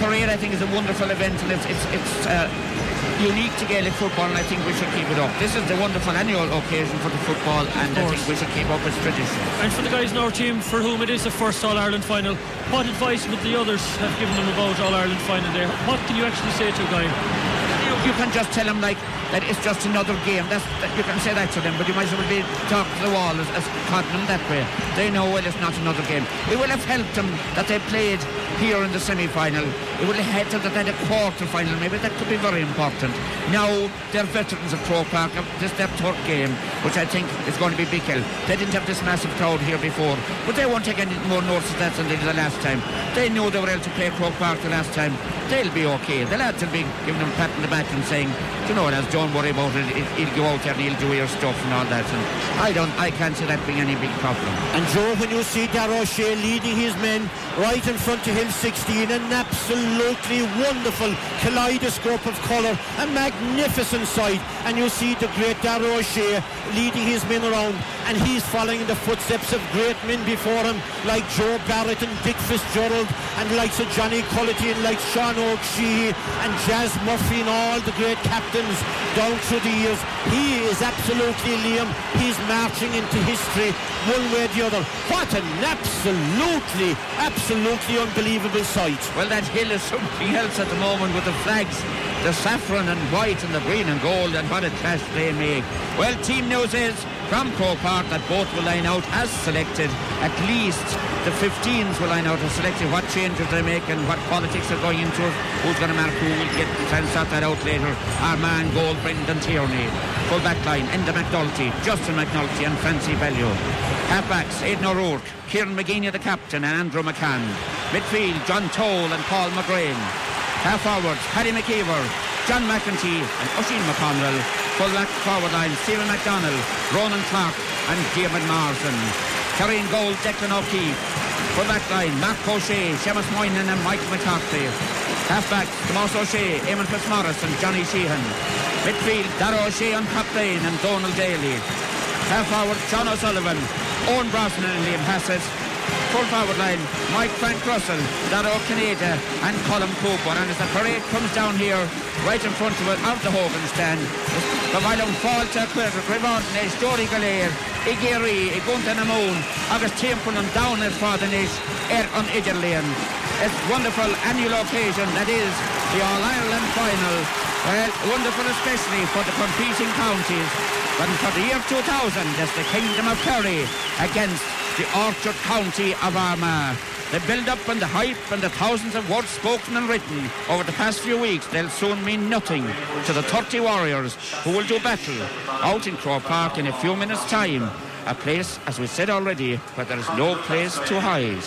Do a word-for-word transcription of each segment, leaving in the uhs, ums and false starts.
parade, I think, is a wonderful event, and it's it's, it's uh, unique to Gaelic football, and I think we should keep it up. This is the wonderful annual occasion for the football, and I think we should keep up its tradition. And for the guys in our team for whom it is the first All-Ireland final, what advice would the others have given them about All-Ireland final day? What can you actually say to a guy? You, you can just tell them like that it's just another game. That's, that you can say that to them, but you might as well be talking to the wall as, as cutting them that way. They know, well, it's not another game. It will have helped them that they played here in the semi-final. It will have helped them that they had a quarter-final. Maybe that could be very important. Now they're veterans of Croke Park. This is their third game, which I think is going to be big help. They didn't have this massive crowd here before, but they won't take any more notice of that than they did the last time. They knew they were able to play Croke Park the last time. They'll be okay. The lads will be giving them a pat on the back and saying, you know, lads, don't worry about it. He'll go out there and he'll do your stuff and all that. And I don't, I can't see that being any big problem. And Joe, when you see Darragh O'Shea leading his men right in front of Hill sixteen, an absolutely wonderful kaleidoscope of colour, a magnificent sight, and you see the great Darragh O'Shea leading his men around, and he's following in the footsteps of great men before him like Joe Barrett and Dick Fitzgerald, and likes of Johnny Cullity and like Sean O'Shea and Jazz Murphy and all the great captains down through the years. He is absolutely, Liam, he's marching into history one way or the other. What an absolutely absolutely unbelievable sight. Well, that hill is something else at the moment with the flags, the saffron and white and the green and gold, and what a clash they make. Well, team news is from Croke Park that both will line out as selected. At least the fifteens will line out as selected. What changes they make and what politics are going into it, who's going to mark who, will get try and sort that out later. Our man goal, Brendan Tierney. Full back line, Enda McNulty, Justin McNulty and Francie Bellew. Half-backs, Aidan O'Rourke, Kieran McGeaney the captain and Andrew McCann. Midfield, John Toll and Paul McGrain. Half-forwards, Paddy McKeever, John McEntee and Oisin McConnell. Full-back forward line, Stephen McDonnell, Ronan Clark and David Marsden. Carrying goal, Declan O'Keefe. Full-back line, Mark O'Shea, Seamus Moynihan and Michael McCarthy. Half-back, Tomas O'Shea, Eamon Fitzmaurice and Johnny Sheehan. Midfield, Darragh O'Shea on Pat Lane and Donald Daly. Half-forward, John O'Sullivan, Owen Brosnan and Liam Hassett. Full-forward line, Mike Frank Russell, Darragh Canada and Colin Cooper. And as the parade comes down here, right in front of it, out the Hogan stand, the Violum Falter, Quirker, Grivordness, Dory Galair, Igeri, Igunta Namoon, August Temple and down at Fardenish, Air on Idgerlane. It's a wonderful annual occasion that is the All-Ireland final. Well, wonderful especially for the competing counties. But for the year two thousand, it's the Kingdom of Kerry against the Orchard County of Armagh. The build-up and the hype and the thousands of words spoken and written over the past few weeks, they'll soon mean nothing to the thirty warriors who will do battle out in Croke Park in a few minutes' time. A place, as we said already, where there is no place to hide.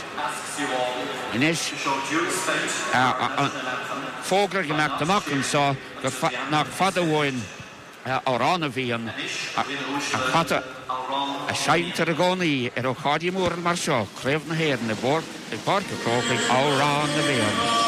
Inish, Fogler gemaakt de makken zo, naar vader woon, Orana vian, a kata, a shine to the goni, er ook had je moer maar zo, kreeg naar heren, de boord, de boord gekropen, Orana vian.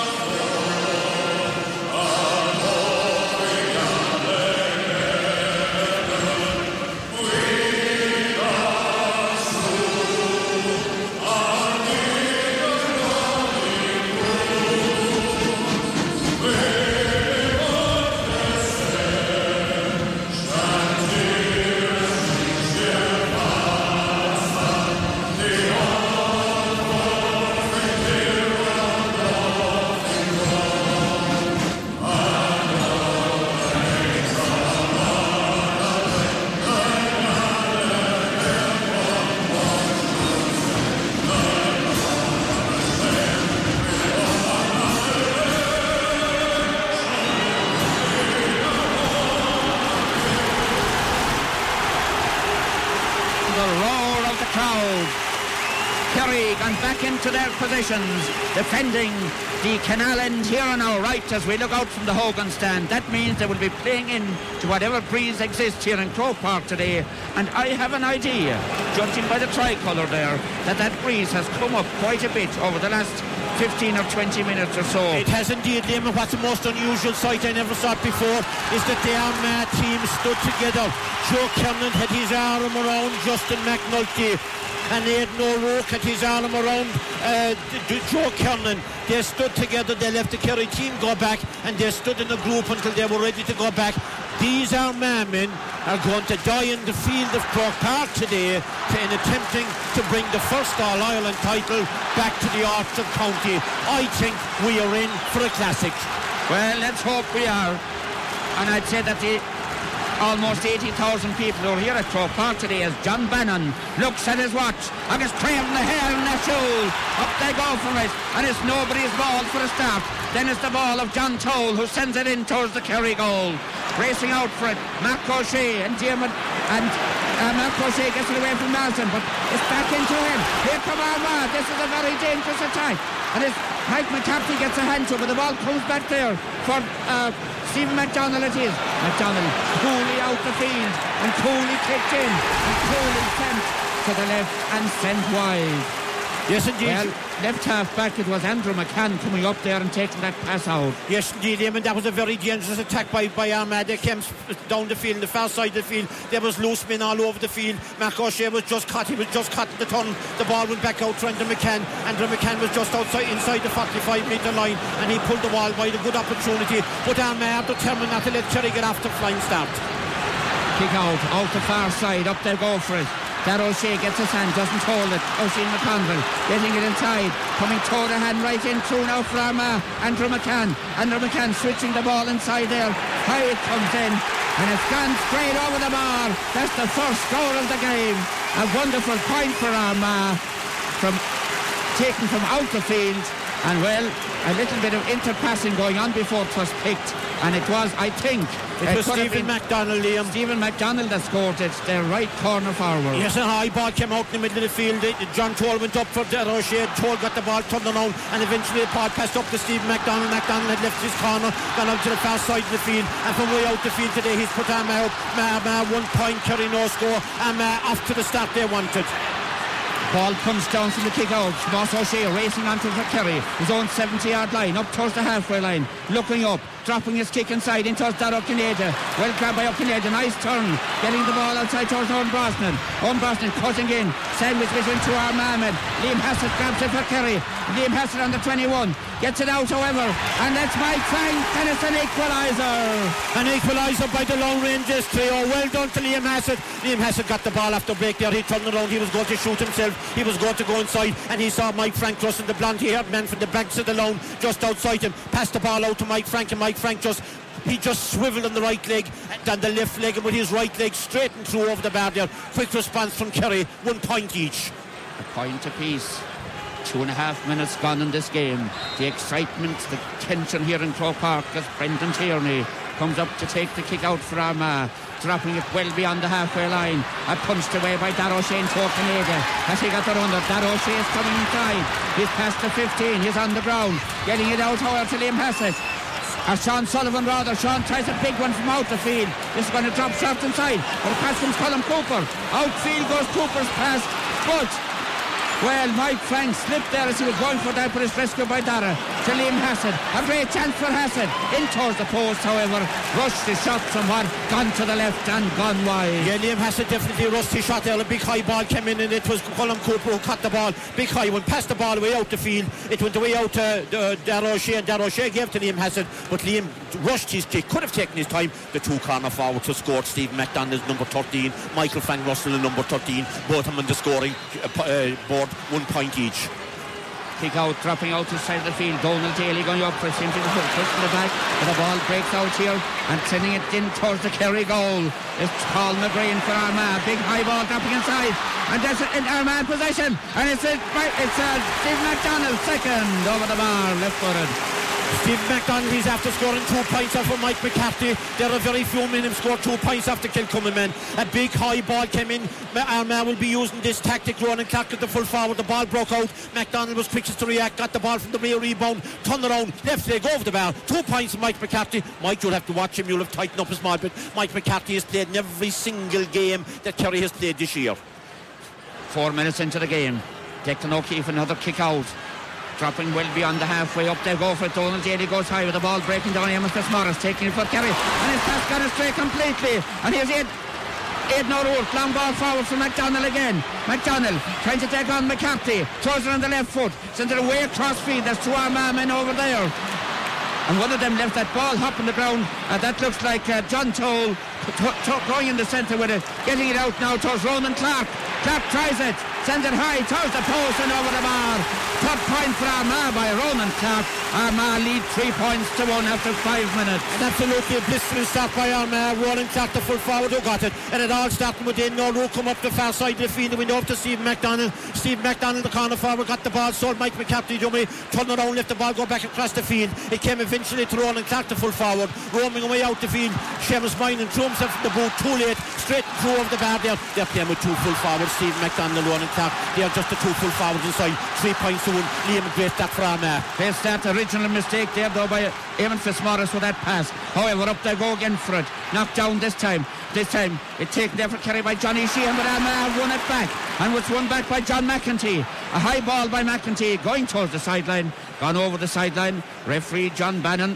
To their positions, defending the canal end here on our right as we look out from the Hogan stand. That means they will be playing in to whatever breeze exists here in Croke Park today, and I have an idea, judging by the tricolour there, that that breeze has come up quite a bit over the last fifteen or twenty minutes or so. It has indeed, Liam, and what's the most unusual sight I never saw it before is that the Armagh team stood together. Joe Kernan had his arm around Justin McNulty. and Aidan O'Rourke at his arm around uh, Joe Kernan. They stood together, they left the Kerry team go back, and they stood in a group until they were ready to go back. These Armagh men are going to die in the field of Croke Park today in attempting to bring the first All-Ireland title back to the Arts of County. I think we are in for a classic. Well, let's hope we are. And I'd say that the almost eighty thousand people who are here at Croke Park today as John Bannon looks at his watch. August Graham the hair in the shoe. Up they go for it. And it's nobody's ball for a start. Then it's the ball of John Toll who sends it in towards the Kerry goal. Racing out for it, Mark O'Shea and Diarmid, and uh, Mark O'Shea gets it away from Martin, but it's back into him. Here come Armagh. This is a very dangerous attack. And it's Mike McCarthy gets a hand to it, but the ball comes back there for uh, Stephen McDonald it is. McDonald coolly out the field and coolly kicked in and coolly sent to the left and sent wide. Yes, indeed. Well, left half back, it was Andrew McCann coming up there and taking that pass out. Yes, indeed, Eamon, that was a very dangerous attack by, by Armagh. They came down the field, the far side of the field. There was loose men all over the field. Mark O'Shea was just caught, he was just caught in the turn. The ball went back out to Andrew McCann. Andrew McCann was just outside, inside the forty-five metre line, and he pulled the ball by the good opportunity. But Armagh are determined not to let Kerry get off the flying start. Kick out, out the far side, up they go for it. That O'Shea gets his hand, doesn't hold it. O'Shea McConville getting it inside, coming toe to hand right in through now for Armagh. Andrew McCann. Andrew McCann switching the ball inside there. High it comes in, and it's gone straight over the bar. That's the first score of the game. A wonderful point for Armagh, from taken from out the field. And well, a little bit of interpassing going on before it was picked, and it was, I think, it, it was Stephen McDonald, Liam. Stephen McDonald that scored it, the right corner forward. Yes, a high ball came out in the middle of the field. John Toll went up for O'Shea. Toll got the ball turned around, and eventually the ball passed up to Stephen McDonald. McDonald had left his corner, gone out to the far side of the field, and from way out the field today, he's put Armagh up. Armagh one point, Kerry no score. Armagh off to the start they wanted. Ball comes down from the kick out. Ross O'Shea racing onto the Kerry, his own seventy yard line, up towards the halfway line, looking up, dropping his kick inside in towards Dara O'Kineda. Well grabbed by O'Kineda, nice turn, getting the ball outside towards Owen Brosnan. Owen Brosnan cutting in, sandwich between two Armagh men. Liam Hassett grabs it for Kerry. Liam Hassett on the twenty-one, gets it out however, and that's Mike Frank, and it's an equaliser. An equaliser by the long ranges trio. Well done to Liam Hassett. Liam Hassett got the ball after break there. He turned around, he was going to shoot himself, he was going to go inside, and he saw Mike Frank crossing the blonde-haired man from the banks of the lawn just outside him, passed the ball out to Mike Frank, and Mike Frank just he just swiveled on the right leg and on the left leg, and with his right leg straight and through over the bar there. Quick response from Kerry, one point each. A point apiece. Two and a half minutes gone in this game. The excitement, the tension here in Croke Park as Brendan Tierney comes up to take the kick out for Armagh, dropping it well beyond the halfway line. A punched away by Dara O'Shea and Torquenada as he got the run there. Dara O'Shea is coming inside. He's past the fifteen. He's on the ground, getting it out however to Liam Hassett. Or Sean Sullivan rather. Sean tries a big one from out the field. This is going to drop short inside, but the pass comes Colin Cooper. Outfield goes Cooper's pass, but well, Mike Frank slipped there as he was going for that, but it's rescued by Dara to Liam Hassett. A great chance for Hassett. In towards the post, however, rushed his shot somewhat, gone to the left and gone wide. Yeah, Liam Hassett definitely rushed his shot there. A big high ball came in, and it was Colin Cooper who caught the ball. Big high one, passed the ball away out the field. It went away out to uh, Dara O'Shea, and Dara O'Shea gave to Liam Hassett, but Liam rushed his kick, could have taken his time. The two corner forwards who scored, Stephen McDonald number thirteen, Michael Frank Russell number thirteen, both of them on the scoring uh, board, one point each. Kick out, dropping out to the side of the field. Donald Daly going up for it, seems to be pushing the back, but the ball breaks out here and sending it in towards the Kerry goal. It's Paul McGreen for Armagh. Big high ball dropping inside, and that's in Armagh possession, and it's a, it's a Stephen McDonald second over the bar, left footed. Steve McDonald, he's after scoring two points off of Mike McCarthy. There are very few men who scored two points after Kilcummin, man. A big high ball came in. Armagh will be using this tactic. Ronan Clark at the full forward. The ball broke out. McDonald was quickest to react. Got the ball from the rear rebound. Turned around. Left leg over the bar. Two points from Mike McCarthy. Mike, you'll have to watch him. You'll have tightened up a small bit. Mike McCarthy has played in every single game that Kerry has played this year. Four minutes into the game. Declan O'Keefe, another kick out. Dropping well beyond the halfway, up they go for it. Donald Daly goes high with the ball breaking down. Amos Fitzmaurice taking it for Kerry, and his pass got astray completely. And here's it. Aidan O'Rourke, long ball forward from McDonald again. McDonald trying to take on McCarthy, throws it on the left foot, sends it away across field. There's two Armagh men over there, and one of them left that ball hop on the ground. Uh, that looks like uh, John Toll t- t- going in the centre with it, getting it out now towards Ronan Clark. Clark tries it, sends it high, towards the post and over the bar. Top point for Armagh by Ronan Clark. Armagh lead three points to one after five minutes. And absolutely a blistering start by Armagh. Ronan Clark, the full forward who got it, and it all started with Aidan O'Rourke come up the far side of the field. We know up to Stephen McDonald. Stephen McDonald, the corner forward, got the ball, sold Mike McCarthy dummy, turned around, left the ball, go back across the field. It came eventually to Ronan Clark, the full forward, roaming away out the field. Seamus Moynihan threw himself in the boot too late, straight through over the bar there. They're playing with two full forwards, Stephen McDonald, Ronan Clark. They are just the two full forwards inside. Three points to one. Liam, great start for Armagh. They start original mistake there though by Eamon Fitzmaurice with that pass. However, up they go again for it. Knocked down this time. This time it taken there for carry by Johnny Sheehan, but Armagh won it back, and was won back by John McEntee. A high ball by McEntee going towards the sideline, gone over the sideline. Referee John Bannon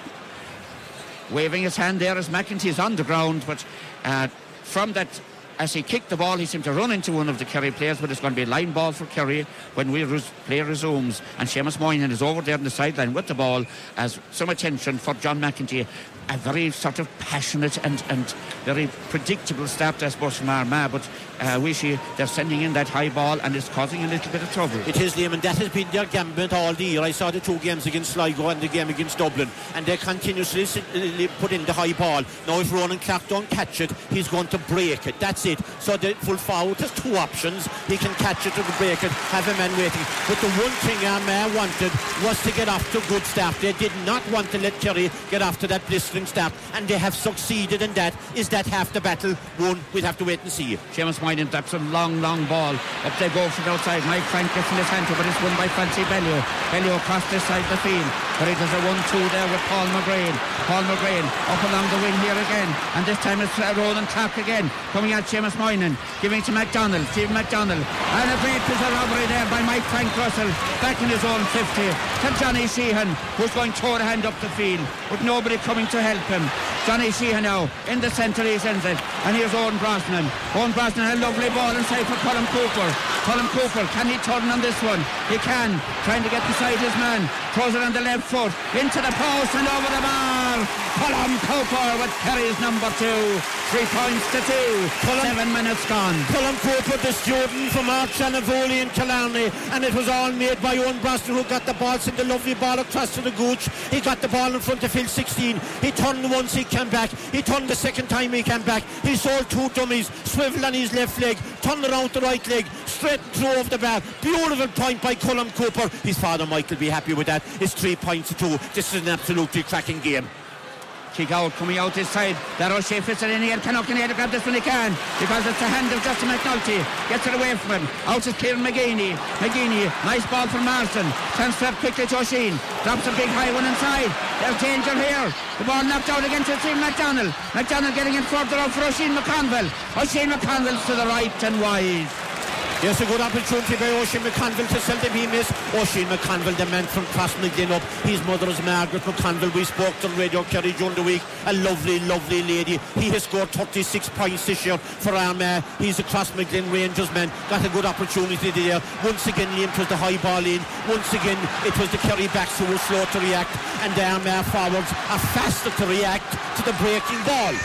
waving his hand there as McEntee's on the ground, but uh, from that, as he kicked the ball, he seemed to run into one of the Kerry players, but it's going to be a line ball for Kerry when we res- play resumes. And Seamus Moynihan is over there on the sideline with the ball, as some attention for John McEntee. A very sort of passionate and, and very predictable start, I suppose, from Armagh, but uh, we see they're sending in that high ball and it's causing a little bit of trouble. It is, Liam, and that has been their gambit all the year. I saw the two games against Sligo and the game against Dublin, and they continuously put in the high ball. Now if Ronan Clark don't catch it, he's going to break it. That's it. So the full forward has two options. He can catch it or break it, have a man waiting. But the one thing Armagh wanted was to get off to a good start. They did not want to let Kerry get off to that blistering start, and they have succeeded in that. Is that half the battle won? We'll have to wait and see. Seamus Moynihan taps a long, long ball. Up they go from the outside. Mike Frank gets in his hand, but it's won by Francie Bellew. Bellew across this side of the field. But it is a one two there with Paul McGrain. Paul McGrain up along the wing here again. And this time it's uh, Ronan Clark again. Coming at Seamus Moynihan. Giving to McDonald. Stephen McDonald. And a great piece of robbery there by Mike Frank Russell. Back in his own fifty. To Johnny Sheehan, who's going toe to hand up the field, with nobody coming to help him. Johnny Sheehan now in the centre, he sends it, and here's Owen Brosnan. Owen Brosnan, a lovely ball inside for Colin Cooper. Colin Cooper, can he turn on this one? He can, trying to get beside his man. Throws it on the left foot, into the post and over the bar. Colin Cooper with Kerry's number two. Three points to two. Colin, Seven minutes gone. Colin Cooper, the student from Arch Anavoli in Killarney, and it was all made by Owen Brosnan, who got the ball, sent the lovely ball across to the gooch. He got the ball in front of Phil sixteen. He turned once, he came back. He turned the second time, he came back. He sold two dummies, swiveled on his left leg, turned around the right leg, straight through over the bar. Beautiful point by Colin Cooper. His father Mike will be happy with that. It's three points to two. This is an absolutely cracking game. Kick out, coming out this side. That O'Shea fits it in here. Can O'Connell grab this when he can, because it's the hand of Justin McNulty. Gets it away from him. Out is Kieran McGeaney. McGeaney, nice ball from Marston. Transferred quickly to O'Sheen. Drops a big high one inside. There's danger here. The ball knocked out against Steve McDonald. McDonald getting it further out for O'Sheen McConville. O'Sheen McConville's to the right and wide. Yes, a good opportunity by O'Sheen McConville to seldom he miss. O'Sheen McConville, the man from Crossmaglen up. His mother is Margaret McConville. We spoke to Radio Kerry during the week. A lovely, lovely lady. He has scored thirty-six points this year for Armagh. He's a Crossmaglen Rangers man. Got a good opportunity there. Once again, Liam, it was the high ball in. Once again, it was the Kerry backs who were slow to react, and the Armagh forwards are faster to react to the breaking ball.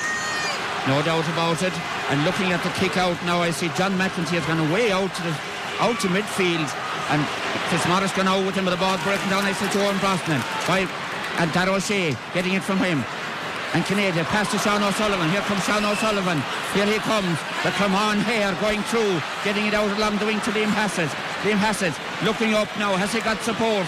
No doubt about it. And looking at the kick out now, I see John McEntee has gone away out to the out to midfield, and Fitzmaurice gone out with him with the ball breaking down. I see Owen Brosnan by and Dar O'Shea getting it from him. And Canada pass to Sean O'Sullivan. Here comes Sean O'Sullivan. Here he comes. The Clermont Hare going through, getting it out along the wing to Liam Hassett. Liam Hassett looking up now. Has he got support?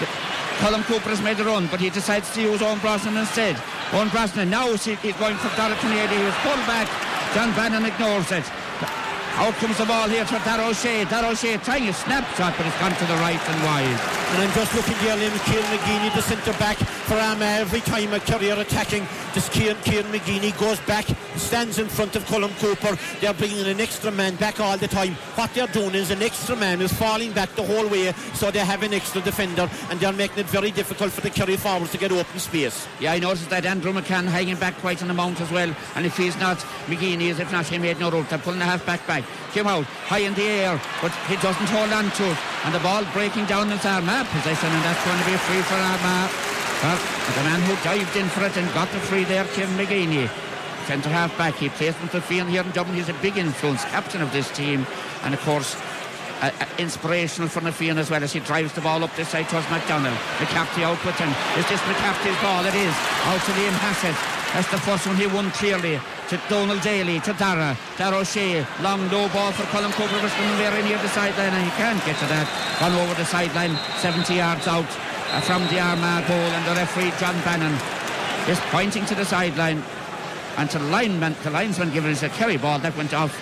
Colin Cooper has made a run, but he decides to use Owen Brosnan instead. Owen Brosnan now he's going for Dara Canady. He was pulled back. John Bannon ignores it. Out comes the ball here for Dar O'Shea. Dar O'Shea trying a snapshot, but it's gone to the right and wide. And I'm just looking there, Liam, Kieran McGeaney, the centre back, for Armagh every time a Kerry are attacking. This Kieran, Kieran McGeaney goes back, stands in front of Colm Cooper. They're bringing an extra man back all the time. What they're doing is an extra man is falling back the whole way, so they have an extra defender, and they're making it very difficult for the Kerry forwards to get open space. Yeah, I noticed that Andrew McCann hanging back quite on the mount as well, and if he's not, McGeaney is, if not, he made no route. They're pulling the half back back. Came out high in the air, but he doesn't hold on to it, and the ball breaking down in Armagh possession, and that's going to be free for Armagh. Well, the man who dived in for it and got the free there, Kim McGeaney, centre half back. He plays with the field here in Dublin. He's a big influence, captain of this team, and of course uh, uh, inspirational for Nafian as well as he drives the ball up this side towards McDonald. McCafferty out with him. Is this McCafferty's ball? It is. Out to Liam Hassett. That's the first one he won clearly. To Donald Daly, to Dara, Dara O'Shea, long low ball for Colm Cooper, was coming very near the sideline, and he can't get to that. Gone over the sideline, seventy yards out uh, from the Armagh goal, and the referee John Bannon is pointing to the sideline, and to the lineman, the linesman giving us a Kerry ball that went off.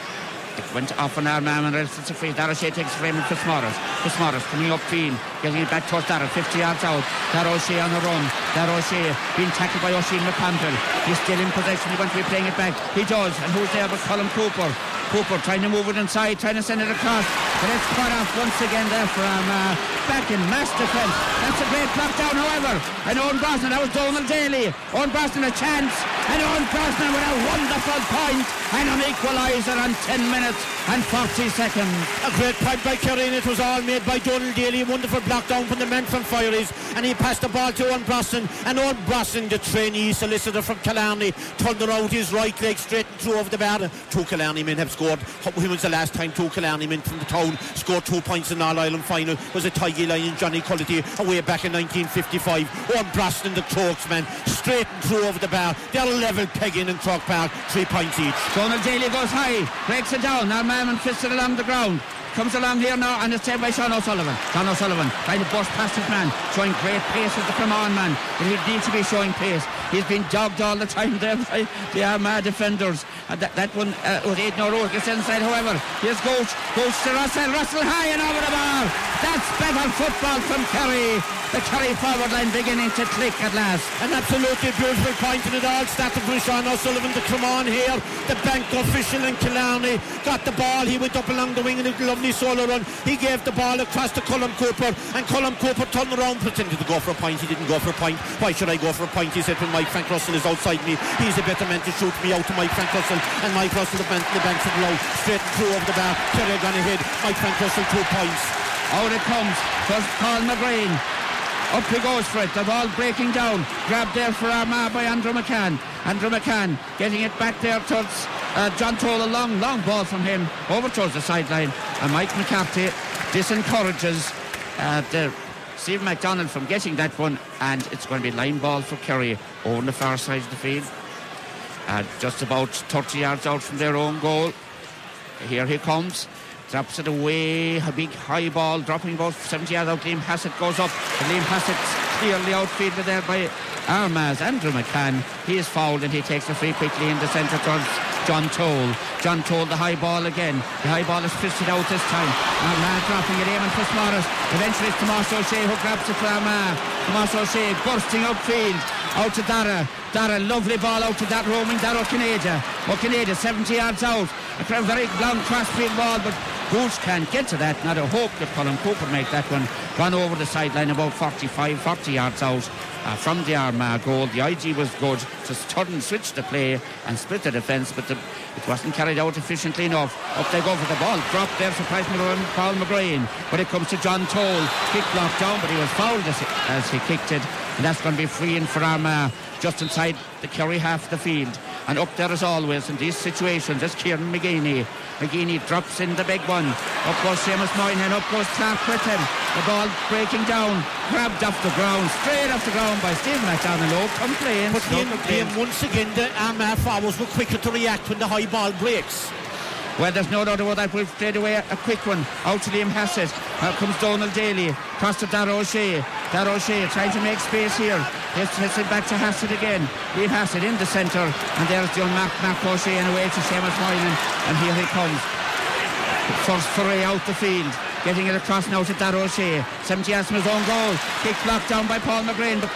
It went off on Armagh, and it's a free. Dara O'Shea takes a frame with Fitzmaurice. Fitzmaurice coming up field, getting it back towards Dara, fifty yards out. Dara O'Shea on a run. Dara O'Shea being tackled by Oisin McConville. He's still in possession. He's going to be playing it back. He does. And who's there but Colm Cooper? Cooper trying to move it inside, trying to send it across. But it's cut off once again there for Armagh. Back in mass defence. That's a great block down, however. And Owen Brosnan, that was Donald Daly. Owen Brosnan a chance. And Owen Brosnan with a wonderful point and an equaliser on ten minutes and forty seconds. A great point by Kerry, and it was all made by Donald Daly. Wonderful block down from the man from Fireys, and he passed the ball to Owen Brosnan, and Owen Brosnan, the trainee solicitor from Killarney, turned around his right leg straight and threw over the bar. Two Killarney men have scored. When was the last time two Killarney men from the town scored two points in All Ireland final? It was a Tiggy Line and Johnny Cullity away back in nineteen fifty-five. Owen Brosnan, the Crokes man, straight and threw over the bar. They're level pegging in Croke Park, three points each. Donald Daly goes high, breaks it down. Now Mammon fits it along the ground. Comes along here now, and it's taken by Sean O'Sullivan. Sean O'Sullivan trying to burst past his man, showing great pace as the Cremon man, but he needs to be showing pace. He's been dogged all the time there by the Armagh defenders, and that, that one uh, was eight no road gets inside. However, here's Gooch, Gooch to Russell, Russell high and over the bar. That's better football from Kerry. The Kerry forward line beginning to click at last. An absolutely beautiful point, and it all started from Sean O'Sullivan to come on here. The bank official in Killarney got the ball. He went up along the wing in a lovely solo run. He gave the ball across to Colm Cooper, and Colm Cooper turned around, pretended to go for a point. He didn't go for a point. Why should I go for a point? He said, when Mike Frank Russell is outside me, he's a better man to shoot me out to Mike Frank Russell. And Mike Russell, the, bank, the bank said low, straight through over the bar. Kerry gone ahead. Mike Frank Russell, two points. Out it comes. First Paul McGrain. Up he goes for it. The ball breaking down. Grabbed there for Armagh by Andrew McCann. Andrew McCann getting it back there towards uh, John Toll. A long, long ball from him over towards the sideline. And Mike McCarthy disencourages uh, the Stephen MacDonald from getting that one. And it's going to be line ball for Kerry over on the far side of the field. Uh, just about thirty yards out from their own goal. Here he comes. Drops it away, a big high ball, dropping about seventy yards out. Liam Hassett goes up, and Liam Hassett's clearly outfielded there by Armagh's Andrew McCann. He is fouled, and he takes the free quickly in the centre towards John Toll. John Toll, the high ball again. The high ball is fisted out this time. Armagh dropping it, Eamon Fitzmaurice. Eventually it's Tomas O'Shea who grabs it for Armagh. Tomas O'Shea bursting upfield, out to Dara. Dara, lovely ball out to that roaming Dara O'Kineda. O'Kineda, seventy yards out. A very long crossfield ball, but Gooch can't get to that. Not a hope that Colm Cooper make that one. Gone over the sideline about forty-five, forty yards out uh, from the Armagh goal. The I G was good. Just turn and switch the play and split the defence, but the, it wasn't carried out efficiently enough. Up they go for the ball. Dropped there, surprised me on Paul McGrain. But it comes to John Toll. Kick blocked down, but he was fouled as he, as he kicked it. And that's going to be free in for Armagh, just inside the Kerry half of the field. And up there as always in these situations is Kieran McGeaney. McGeaney drops in the big one. Up goes Seamus Moynihan, up goes Clark with him. The ball breaking down, grabbed off the ground, straight off the ground by Stephen MacDonald. No complaints. But no then, complaints. then once again the Armagh forwards were quicker to react when the high ball breaks. Well, there's no doubt about that. We've played away a quick one out to Liam Hassett. Here comes Donald Daly, across to Dara O'Shea. Dara O'Shea trying to make space here. Hits it back to Hassett again. Liam Hassett in the centre, and there's young Mark, Mark O'Shea and away to Seamus Moynihan, and here he comes. First foray out the field, getting it across now to Dara O'Shea. seventy yards from his own goal. Kick blocked down by Paul McGrain, but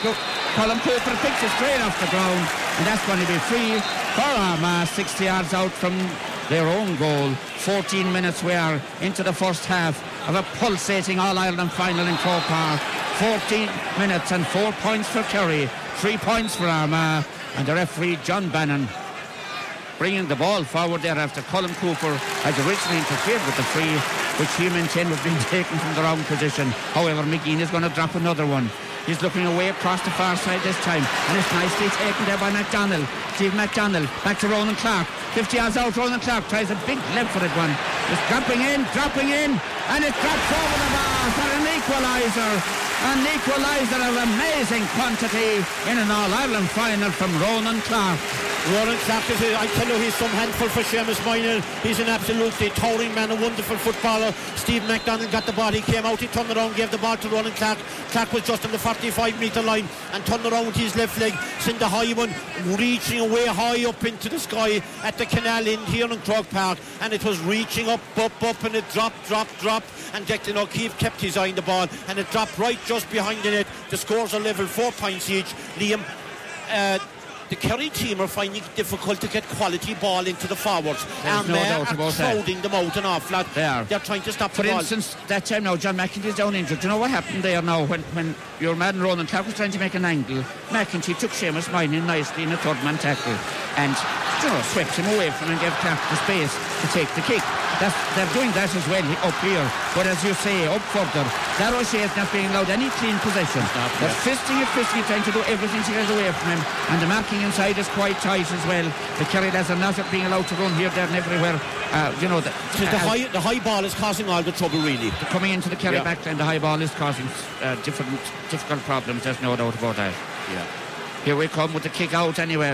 Colin Cooper picks it straight off the ground, and that's going to be free for Armagh, sixty yards out from their own goal. fourteen minutes we are into the first half of a pulsating All-Ireland final in Croke Park. fourteen minutes and four points for Kerry, three points for Armagh, and the referee John Bannon bringing the ball forward there after Colin Cooper has originally interfered with the free, which he maintained was being taken from the wrong position. However, McGean is going to drop another one. He's looking away across the far side this time, and it's nicely taken there by McDonald. Steve McDonald back to Ronan Clark, fifty yards out. Ronan Clark tries a big left-footed one. It's dropping in, dropping in, and it drops over the bar for an equaliser. An equaliser of amazing quantity in an All-Ireland final from Ronan Clark. Ronan Clark is, a, I tell you, he's some handful for Seamus Moynihan. He's an absolutely towering man, a wonderful footballer. Steve McDonald got the ball, he came out, he turned around, gave the ball to Ronan Clark. Clark was just on the forty-five metre line and turned around with his left leg, sent the high one reaching away high up into the sky at the canal end here in Croke Park, and it was reaching up, up, up, and it dropped, dropped, dropped, and Declan O'Keefe kept his eye on the ball, and it dropped right just behind the net. The scores are level, four points each. Liam, uh, the Kerry team are finding it difficult to get quality ball into the forwards. There's and no they doubt are about crowding them out an awful lot. They are. They're trying to stop For the ball. instance, that time now, John McEntee is down injured. Do you know what happened there now when, when your man Ronan Clark was trying to make an angle? McEntee took Seamus Moynihan nicely in a third man tackle and, you know, swept him away from him and gave Clark the space to take the kick. That's, they're doing that as well up here. But as you say, up further, Darragh O'Shea is not being allowed any clean possession. They're fisting it, fisting it, trying to do everything to get away from him. And the marking inside is quite tight as well. The Kerry lads are not being allowed to run here, there and everywhere. Uh, you know, the, the, uh, high, the high ball is causing all the trouble, really. Coming into the Kerry Yeah. backline, the high ball is causing uh, different, difficult problems. There's no doubt about that. Yeah. Here we come with the kick out anyway.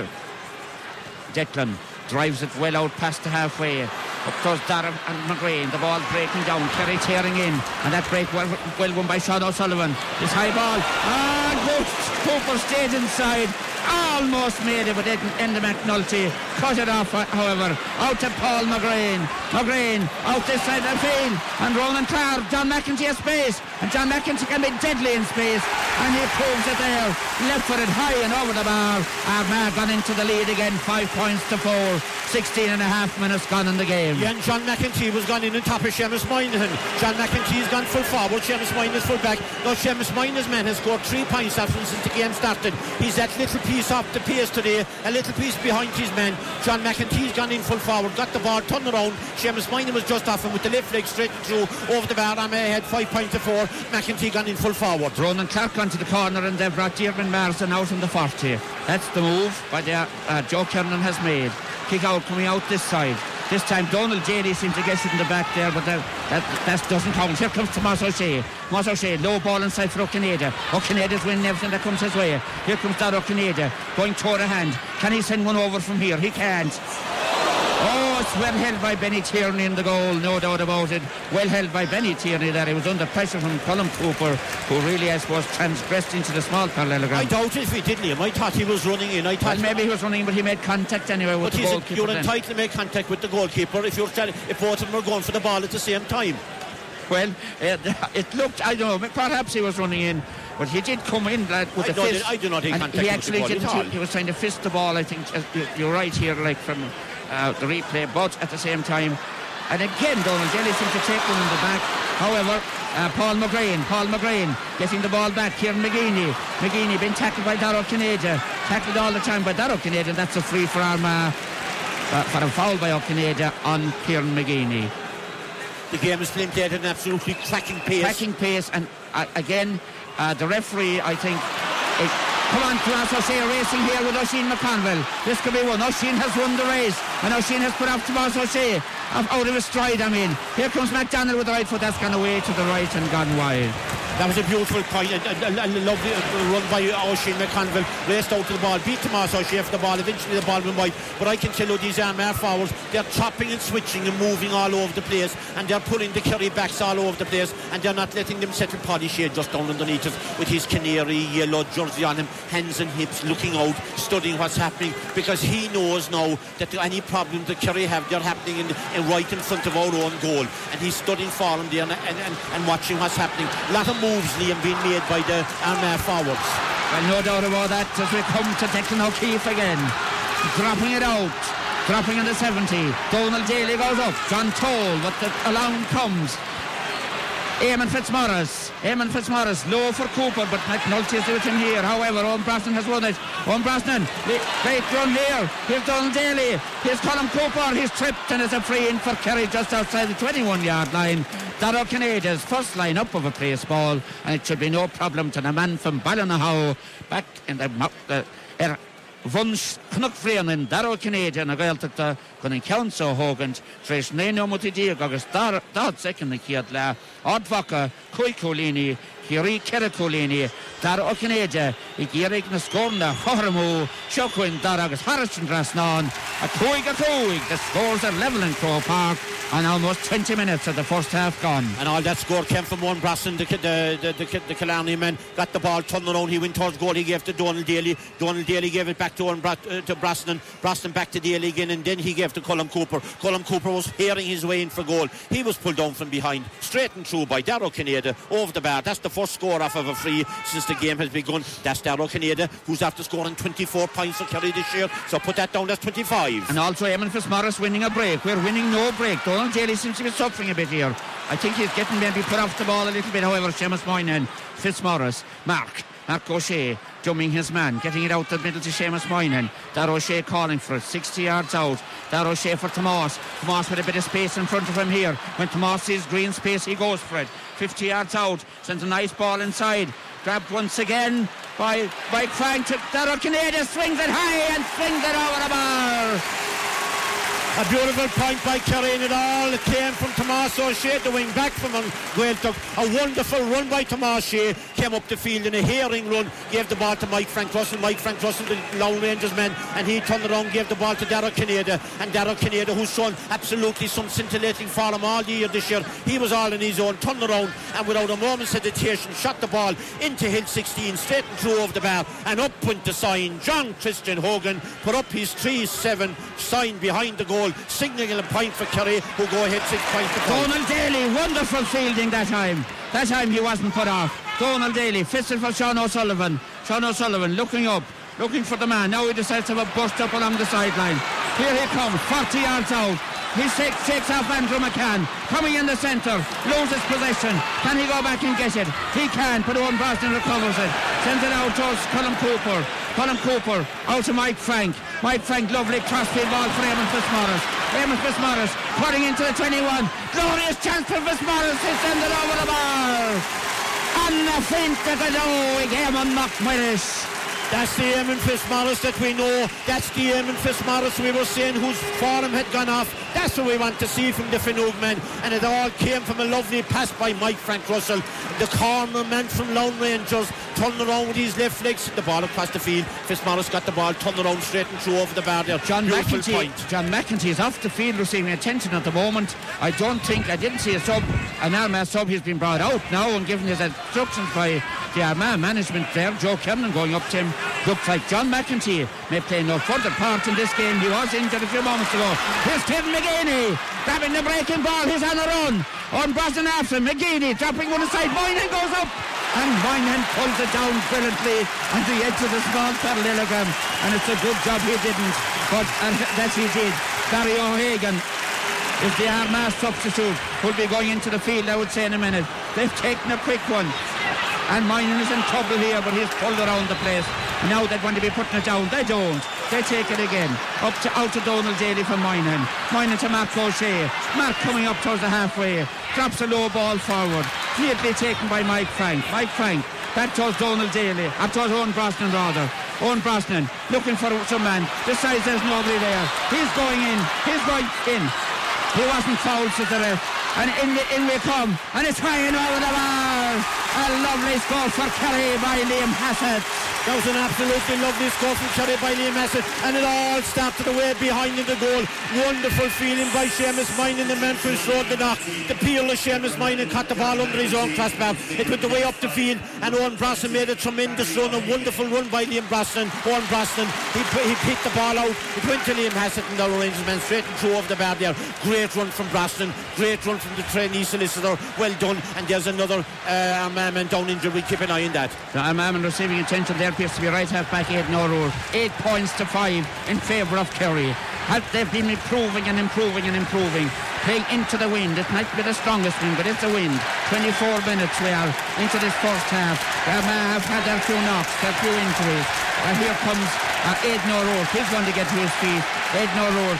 Declan drives it well out past the halfway. Up goes Darren and McGrain. The ball breaking down. Kerry tearing in. And that break well, well won by Sean O'Sullivan. This high ball. Ah, Cooper stayed inside. Almost made it, but Enda McNulty cut it off, however. Out to Paul McGrain. McGrain out this side of the field. And Ronan Clark. John McEntee has space. And John McEntee can be deadly in space. And he proves it there. Left-footed high and over the bar. Armagh gone into the lead again. Five points to four. sixteen and a half minutes gone in the game. Yeah, and John McEntee was gone in on top of Seamus Moynihan. John McEntee's gone full forward. Seamus Moynihan's full back. Now Seamus Moynihan's man has scored three points after since the game started. He's that little piece off the pace today, a little piece behind his man. John McEntee's gone in full forward, got the ball, turned around. Seamus Moynihan was just off him with the left leg straight through over the bar. Armagh had five points to four. McEntee gone in full forward. Ronan Clark gone to the corner, and they've brought Diarmaid Marsden out on the forty. That's the move by the, uh, Joe Kernan has made. Kick out coming out this side. This time Donald Daly seems to get it in the back there, but that, that, that doesn't count. Here comes Tomas O'Shea. Tomas O'Shea, low ball inside for O'Canada. O'Canada's winning everything that comes his way. Here comes Dar O'Canada, going toward a hand. Can he send one over from here? He can't. Oh, it's well held by Benny Tierney in the goal, no doubt about it. Well held by Benny Tierney there. He was under pressure from Colin Cooper, who really, I suppose, transgressed into the small parallelogram. I doubt if he did, Liam. I thought he was running in. I thought well, maybe he was running, but he made contact anyway with but the he's goalkeeper. You're then. entitled to make contact with the goalkeeper if you're if both of them are going for the ball at the same time. Well, it, it looked, I don't know, perhaps he was running in, but he did come in like, with I the fist. Did, I do not think and contact he actually with the didn't. ball He, he was trying to fist the ball, I think. uh, You're right here, like from uh, the replay, but at the same time, and again, Donald Daly seemed to take one in the back. However, uh, Paul McGrain, Paul McGrain getting the ball back. Kieran McGeaney, McGeaney being tackled by Darragh O'Canada, tackled all the time by Darragh O'Canada. That's a free for Armagh, uh, for a foul by O'Canada on Kieran McGeaney. The game is played at an absolutely cracking pace. Cracking pace, and uh, again, uh, the referee, I think, is, come on, Tomas O'Shea racing here with Oisin McConville. This could be one. Oisin has won the race, and Oisin has put off Tomas O'Shea out of his stride. I mean, here comes McDonald with the right foot. That's gone away to the right and gone wide. That was a beautiful point, a, a, a, a lovely run by Oisin McConville. Raced out to the ball, beat Tomas O'Shea for the ball. Eventually the ball went wide. But I can tell you these Armagh forwards, they're chopping and switching and moving all over the place, and they're pulling the Kerry backs all over the place, and they're not letting them settle. Paddy Shea just down underneath us with his canary yellow jersey on him, hands and hips, looking out, studying what's happening, because he knows now that any problems that Kerry have, they're happening in, in right in front of our own goal, and he's studying for him there and, and, and, and watching what's happening. A lot of moves, Liam, being made by the Armagh forwards. Well, no doubt about that as we come to Declan O'Keefe again. Dropping it out. Dropping in the seventy. Donald Daly goes up. John Toll, but the along comes Eamon Fitzmaurice. Eamon Fitzmaurice, low for Cooper, but McNulty is with him here. However, Owen Brosnan has won it. Owen Brosnan, great run here. Here's Donald Daly. Here's Colm Cooper. He's tripped and it's a free in for Kerry just outside the twenty-one yard line. Darrow Canada's first line up of a place ball, and it should be no problem to the man from Ballinahau back in the uh, er, Vunch Knuckfrian in Darrow Canadian a gaeltachta gunning Council Hogant Trish Neno Mutidi August Dod second the Kiatla Oddvaka Kuikolini Kiri Kerakolini Darrow Canada Igirik Nascorna Horamu Shokwin Daragas Harrison Grasnon a Kuig a Kuig. The scores are level in Crow Park and almost twenty minutes of the first half gone. And all that score came from one Brosnan. The the the, the, the Killarney man got the ball turned around. He went towards goal. He gave to Donald Daly. Donald Daly gave it back to one, uh, to Brosnan. Brosnan back to Daly again, and then he gave to Colm Cooper. Colm Cooper was hearing his way in for goal. He was pulled down from behind, straight and through by Darrow Canada over the bar. That's the first score off of a free since the game has begun. That's Darrow Canada, who's after scoring twenty-four points for Kerry this year. So put that down. That's twenty-five. And also Eamon Fitzmaurice winning a break. We're winning no break. Donald Daly seems to be suffering a bit here. I think he's getting maybe put off the ball a little bit. However, Seamus Moynihan, Fitzmaurice, Mark, Mark O'Shea, dumbing his man, getting it out the middle to Seamus Moynihan. Dar O'Shea calling for it, sixty yards out. Dar O'Shea for Tomas. Tomas with a bit of space in front of him here. When Tomas sees green space, he goes for it. fifty yards out, sends a nice ball inside. Grabbed once again by Mike Frank. Darrow Canada swings it high and swings it over the bar. A beautiful point by Kerry, and it all came from Tomas O'Shea, the wing back from Gaeltacht. A wonderful run by Tomas O'Shea, came up the field in a herring run, gave the ball to Mike Frank Russell. Mike Frank Russell, the Lone Rangers man, and he turned around, gave the ball to Darrow Canada. And Darrow Canada, who's shown absolutely some scintillating form all the year this year, he was all in his own, turned around and without a moment's hesitation shot the ball into Hill sixteen, straight and through over the bar, and up went the sign. John Christian Hogan put up his three seven sign behind the goal, signalling a point for Kerry, who go ahead six points to point. Donald Daly, wonderful fielding that time. That time he wasn't put off. Donald Daly, fisted for Sean O'Sullivan. Sean O'Sullivan looking up, looking for the man. Now he decides to have a burst up along the sideline. Here he comes, forty yards out. He takes, takes off Andrew McCann, coming in the centre, loses possession. Can he go back and get it? He can, but Owen Brosnan recovers it. Sends it out towards Colm Cooper. Colm Cooper out to Mike Frank. Mike Frank, lovely crossfield ball for Eamon Fitzmaurice. Eamon Fitzmaurice putting into the twenty-one. Glorious chance for Fitzmaurice. He sends it over the bar. And the feint at the door, Eamon McWillis. That's the Eamon Fitzmaurice that we know. That's the Eamon Fitzmaurice we were saying whose form had gone off. That's what we want to see from the Finoog men. And it all came from a lovely pass by Mike Frank Russell. The corner man from Lone Rangers turned around with his left leg, the ball across the field. Fitzmaurice got the ball, turned around straight and through over the bar there. John McEntee, John McEntee is off the field receiving attention at the moment. I don't think, I didn't see a sub, an Armagh sub. He's been brought out now and given his instructions by the Armagh management there. Joe Kemnan going up to him. Looks like John McEntee may play no further part in this game. He was injured a few moments ago. Here's Kevin McGeaney grabbing the breaking ball. He's on a run. On Brosnan after McGeaney dropping one aside. Moynihan goes up and Moynihan pulls it down brilliantly on the edge of the small parallelogram, and it's a good job he didn't, but uh, that he did. Barry O'Hagan is the Armagh substitute, who'll be going into the field, I would say, in a minute. They've taken a quick one, and Moynihan is in trouble here, but he's pulled around the place. Now they're going to be putting it down. They don't. They take it again. Up to out to Donald Daly from Moynihan. Moynihan to Mark O'Shea. Mark coming up towards the halfway. Drops a low ball forward. Neatly taken by Mike Frank. Mike Frank back towards Donald Daly. Up towards Owen Brosnan rather. Owen Brosnan looking for some man. Decides there's nobody there. He's going in. He's going in. He wasn't fouled, says the ref. And in, the, in we come. And it's high and over the bar. A lovely score for Kerry by Liam Hassett. That was an absolutely lovely score from Kerry by Liam Hassett, and it all started away behind in the goal. Wonderful feeling by Seamus Moynihan, the man who showed the knock. The peerless Seamus Moynihan caught the ball under his own crossbar. It went away up the field, and Owen Brosnan made a tremendous run, a wonderful run by Liam Brosnan. Owen Brosnan, he, he picked the ball out. It went to Liam Hassett, and the Rangers man straight and through over the bar there. Great run from Brosnan, great run from the trainee solicitor. Well done. And there's another uh, Armagh man down injured. We keep an eye on that. The Armagh man receiving attention there. appears to be right half back Aidan O'Rourke. Eight points to five in favour of Kerry. They've been improving and improving and improving. Playing into the wind. It might be the strongest wind, but it's the wind. twenty-four minutes we are into this first half. They may have had a few knocks, a few injuries. And here comes uh, Aidan O'Rourke. He's going to get to his feet. Aidan O'Rourke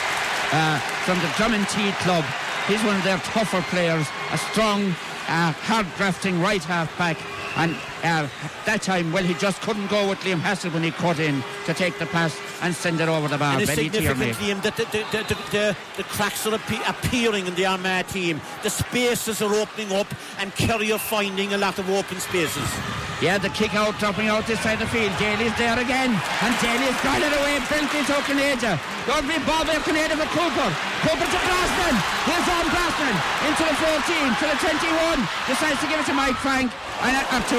uh, from the Drummond-T Club. He's one of their tougher players. A strong, uh, hard-drafting right half-back. And uh, that time, well, he just couldn't go with Liam Hassel when he cut in to take the pass and send it over the bar. And it's Benny significant, Tierney. Liam, that the, the, the, the, the cracks are appe- appearing in the Armagh team. The spaces are opening up, and Kerry are finding a lot of open spaces. Yeah, the kick out, dropping out this side of the field. Daly's there again, and Daly's got it away. Brilliantly to Canada. Lovely ball by Canada for Cooper. Cooper to Brosnan. Here's on Brosnan into the fourteen, to the twenty-one. Decides to give it to Mike Frank. And uh, to,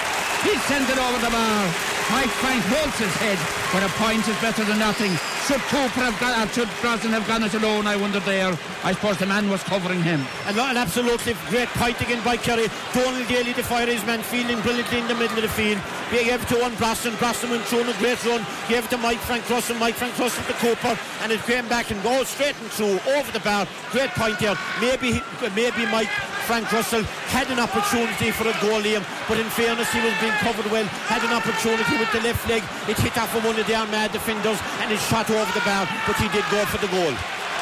he sends it over the bar. Mike Frank holds his head, but a point is better than nothing. Should Cooper have gone, should Brosnan have gone it alone, I wonder there. I suppose the man was covering him. And an absolutely great point again by Kerry. Donald Daly, the fire his man, fielding brilliantly in the middle of the field. He gave it to one Brosnan. Brosnan went through on a great run. Gave it to Mike Frank Russell. Mike Frank Russell to Cooper, and it came back and goes straight and through over the bar. Great point there. Maybe maybe Mike Frank Russell had an opportunity for a goal, Liam, but in fairness he was being covered well. Had an opportunity with the left leg. It hit off of one of the Armagh defenders and it shot over the bar, but he did go for the goal.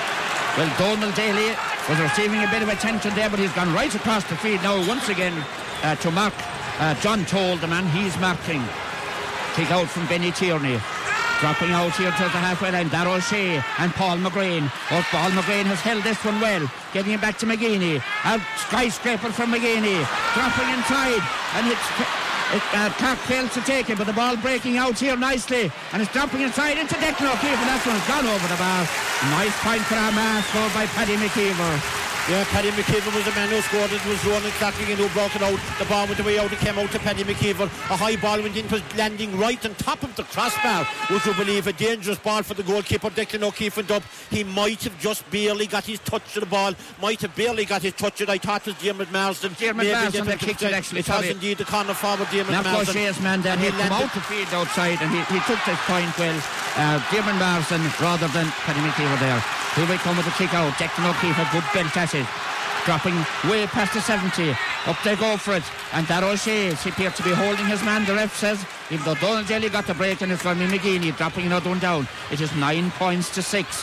Well, Donald Daly was receiving a bit of attention there, but he's gone right across the field now once again uh, to mark uh, John Toll, the man he's marking. Kick out from Benny Tierney. Dropping out here to the halfway line, Darragh O'Shea and Paul McGrain. Oh, Paul McGrain has held this one well. Getting it back to McGeaney. A skyscraper from McGeaney. Dropping inside, and it's it, uh, Clark fails to take it, but the ball breaking out here nicely, and it's dropping inside into Declan O'Keefe, and that one's gone over the bar. Nice point for Armagh, scored by Paddy McKeever. Yeah, Paddy McKeever was the man who scored. It was Ronan Clottigan who brought it out. The ball went away out. It came out to Paddy McKeever. A high ball went into landing right on top of the crossbar, which we believe a dangerous ball for the goalkeeper. Declan O'Keefe went up. He might have just barely got his touch to the ball. Might have barely got his touch. I thought it was Diarmuid Marsden. Diarmuid Marsden that kicked it actually. It was indeed the corner forward Diarmuid Marsden. O'Shea's man then. He came out the field outside, and he, he took this point well. Uh, Diarmuid Marsden rather than Paddy McKeever there. Here we come with the kick out. Declan O'Keefe a good belt at it. Dropping way past the seventy. Up they go for it. And Darragh O'Shea appears to be holding his man, the ref says. Even though Donald Daly got the break, and it's going to be McGeaney dropping another one down. It is nine points to six.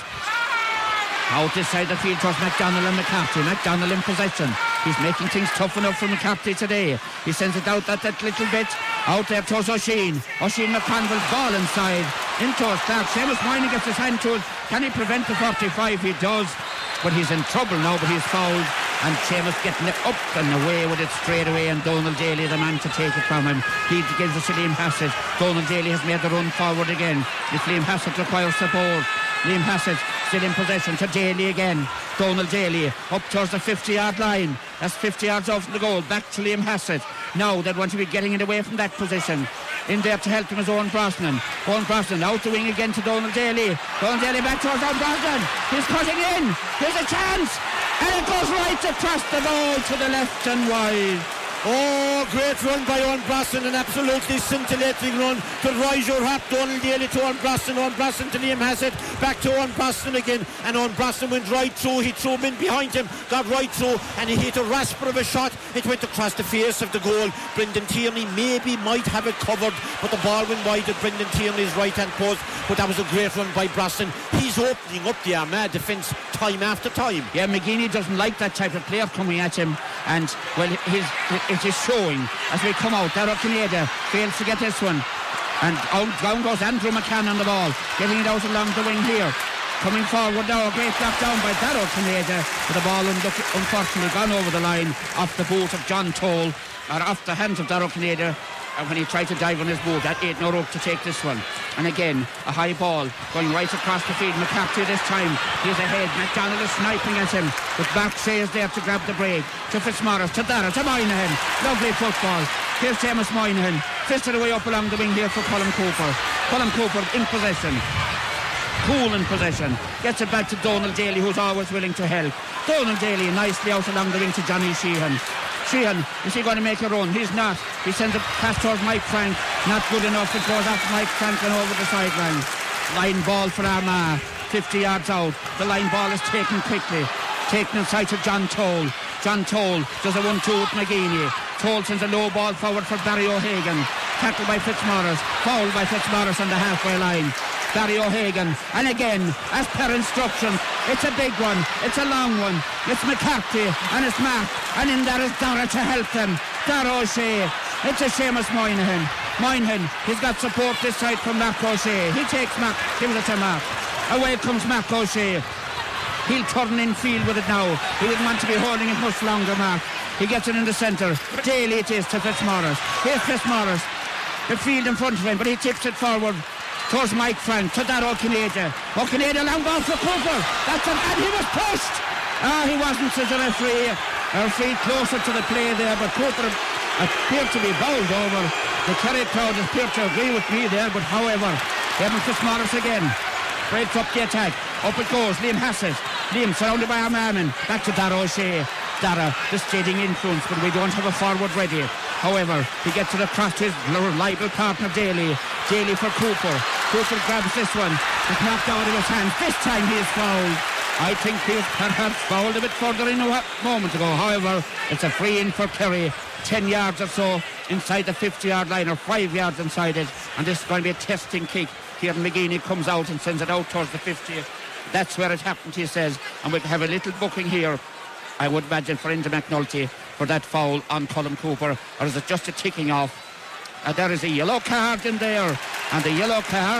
Out this side of the field towards McDonald and McCarthy. McDonald in possession. He's making things tough enough for McCarthy today. He sends it out that, that little bit. Out there towards O'Sheen. O'Sheen McConville ball inside. In towards Clark. Seamus Moynihan gets his hand to it. Can he prevent the forty-five? He does. But he's in trouble now, but he's fouled. And Seamus getting it up and away with it straight away, and Donald Daly the man to take it from him. He gives it to Liam Hassett. Donald Daly has made the run forward again. If Liam Hassett requires support, Liam Hassett still in possession to Daly again. Donald Daly up towards the fifty yard line. That's fifty yards off the goal. Back to Liam Hassett. Now they want to be getting it away from that position. In there to help him is Owen Brosnan. Owen Brosnan out the wing again to Donald Daly. Donald Daly back towards Owen Brosnan. He's cutting in. Here's a chance. And it goes right across the ball to the left and wide. Oh, great run by Owen Brosnan, an absolutely scintillating run to rise your hat. Donald Daly to Owen Brosnan, Owen Brosnan to Liam Hassett, back to Owen Brosnan again, and Owen Brosnan went right through. He threw him in behind him, got right through, and he hit a rasper of a shot. It went across the face of the goal. Brendan Tierney maybe might have it covered, but the ball went wide at Brendan Tierney's right hand post. But that was a great run by Brosnan. He's opening up the Armagh defence time after time. Yeah, McGeaney doesn't like that type of player coming at him, and well, his, it is showing as we come out. Darragh Canada fails to get this one, and out, down goes Andrew McCann on the ball, getting it out along the wing here. Coming forward now, a great block down by Darragh Canada, but the ball unfortunately gone over the line off the boot of John Toll, or off the hands of Darragh Canada. And when he tried to dive on his boot, that Aidan O'Rourke to take this one. And again, a high ball going right across the field. McCarthy this time, he's ahead. McDonald is sniping at him, but Mark Shea is there to grab the break. To Fitzmaurice, to Darragh, to Moynihan. Lovely football. Here's Seamus Moynihan, fisted away up along the wing here for Colin Cooper. Colin Cooper in possession. Cool in possession. Gets it back to Donald Daly, who's always willing to help. Donald Daly nicely out along the wing to Johnny Sheehan. Sheehan, is he going to make a run? He's not. He sends a pass towards Mike Frank. Not good enough. It goes after Mike Franklin over the sideline. Line ball for Armagh. fifty yards out. The line ball is taken quickly. Taken inside to John Toll. John Toll does a one two with McGeaney. Toll sends a low ball forward for Barry O'Hagan. Tackled by Fitzmaurice. Fouled by Fitzmaurice on the halfway line. Barry O'Hagan. And again, as per instructions, it's a big one. It's a long one. It's McCarthy and it's Mark. And in there is Dara to help them. Dara O'Shea. It's a Seamus Moynihan. Moynihan, he's got support this side from Mark O'Shea. He takes Mark, gives it to Mark. Away comes Mark O'Shea. He'll turn in field with it now. He didn't want to be holding it much longer, Mark. He gets it in the centre. Daly it is to Fitzmaurice. Here's Fitzmaurice. The field in front of him, but he tips it forward towards Mike Frank, to that O'Canada. O'Canada, long ball for Cooper. That's it, and he was pushed. Ah, he wasn't, says the referee. Our feet closer to the play there, but Cooper appeared to be bowled over. The Kerry crowd appeared to agree with me there, but however, Evan Fitzmaurice again breaks up the attack. Up it goes, Liam Hassett. Liam surrounded by Armagh. Back to Dara O'Shea. Dara, the steadying influence, but we don't have a forward ready. However, he gets it across to his reliable partner Daly. Daly for Cooper. Cooper grabs this one. It's knocked out of his hands. This time he is fouled. I think he was perhaps fouled a bit further in a moment ago. However, it's a free in for Kerry. ten yards or so inside the fifty yard line, or five yards inside it. And this is going to be a testing kick. Kieran McGeaney comes out and sends it out towards the fifty. That's where it happened, he says. And we'll have a little booking here, I would imagine, for Enda McNulty for that foul on Colm Cooper. Or is it just a ticking off? Uh, there is a yellow card in there. And the yellow card,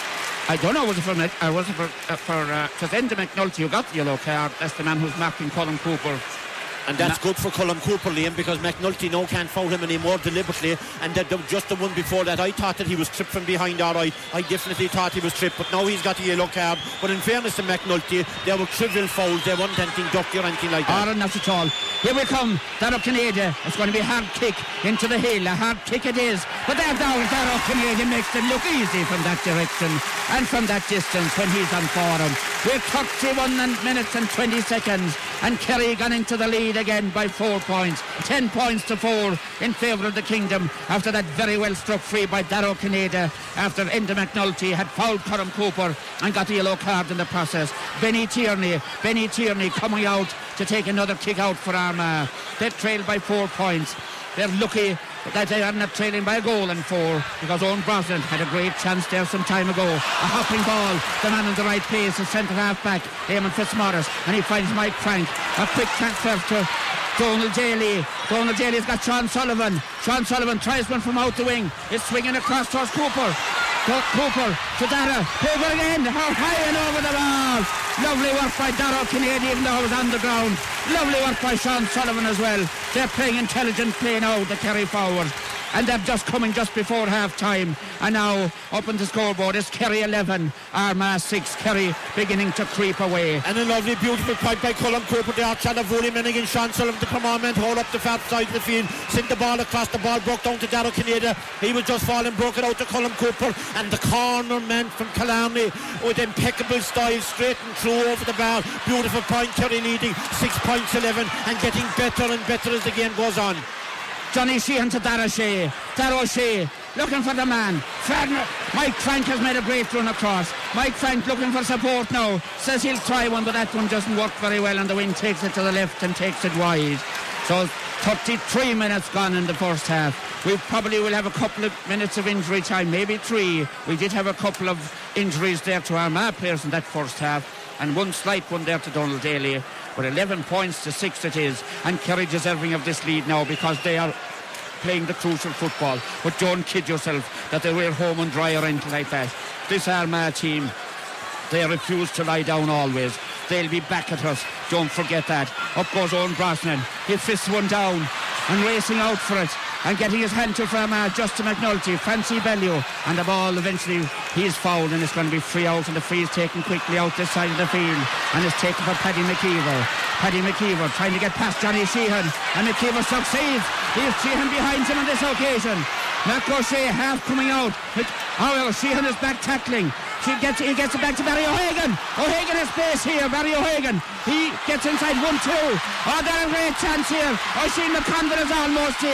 I don't know, was it for, uh, was it for, uh, for uh, Enda McNulty who got the yellow card? That's the man who's marking Colm Cooper. And that's good for Colm Cooper, Liam, because McNulty now can't foul him anymore deliberately. And that, just the one before that, I thought that he was tripped from behind, all right. I definitely thought he was tripped, but now he's got a yellow card. But in fairness to McNulty, they were trivial fouls. They weren't anything ducky or anything like that. Oh, not at all. Here we come. Dara Canada. It's going to be a hard kick into the hill. A hard kick it is. But there, down, Dara Canada makes it look easy from that direction and from that distance when he's on form. We're thirty-one minutes and twenty seconds. And Kerry gone into the lead again by four points. Ten points to four in favour of the Kingdom after that very well struck free by Dara Canada after Enda McNulty had fouled Colm Cooper and got a yellow card in the process. Benny Tierney, Benny Tierney coming out to take another kick out for Armagh. They trailed by four points. They're lucky that they are not trailing by a goal and four, because Owen Brosnan had a great chance there some time ago. A hopping ball, the man in the right place, the centre half back, Eamon Fitzmaurice, and he finds Mike Frank. A quick transfer to Donald Daly. Donald Daly's got Sean Sullivan. Sean Sullivan tries one from out the wing. It's swinging across towards Cooper. Cooper to Dara. Cooper again. How high and over the ball. Lovely work by Dara Canadian, even though it was on the ground. Lovely work by Sean Sullivan as well. They're playing intelligent play now, the Kerry forward. And they're just coming just before half time. And now up on the scoreboard is Kerry eleven, Armagh six. Kerry beginning to creep away. And a lovely beautiful point by Colm Cooper there. Chana Volley and again Sean Sullivan to come on and hold up the far side of the field, sent the ball across. The ball broke down to Dara Canada. He was just falling, broke it out to Colm Cooper, and the corner man from Killarney with impeccable style, straight and through over the bar. Beautiful point. Kerry leading six points eleven and getting better and better as the game goes on. Johnny Sheehan to Dara O'Shea. Dara O'Shea looking for the man. Ferdinand. Mike Frank has made a great run across. Mike Frank looking for support now. Says he'll try one, but that one doesn't work very well, and the wind takes it to the left and takes it wide. So thirty-three minutes gone in the first half. We probably will have a couple of minutes of injury time, maybe three. We did have a couple of injuries there to our Armagh players in that first half, and one slight one there to Donald Daly. But eleven points to six it is, and Kerry deserving of this lead now because they are playing the crucial football. But don't kid yourself that they were home and dry or anything like that. This Armagh team, they refuse to lie down always. They'll be back at us, don't forget that. Up goes Owen Brosnan. He fists one down and racing out for it and getting his hand to Armagh, just to McNulty. Fancy Bellew, and the ball eventually he's fouled, and it's going to be free out, and the free is taken quickly out this side of the field, and it's taken for Paddy McKeever. Paddy McKeever trying to get past Johnny Sheehan, and McKeever succeeds. He's Sheehan behind him on this occasion. Mac O'Shea half coming out. However, Sheehan is back tackling. She gets, he gets it back to Barry O'Hagan. O'Hagan has space here. Barry O'Hagan. He gets inside one two. Oh, there's a great chance here. Oisin McConville is almost in.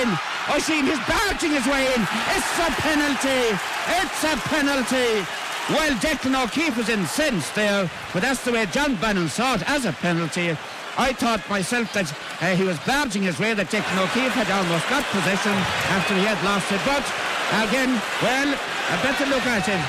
O'Sheen is barging his way in. It's a penalty. It's a penalty. Well, Declan O'Keefe was incensed there, but that's the way John Bannon saw it, as a penalty. I thought myself that uh, he was barging his way, that Declan O'Keefe had almost got possession after he had lost it. But again, well, a better look at it.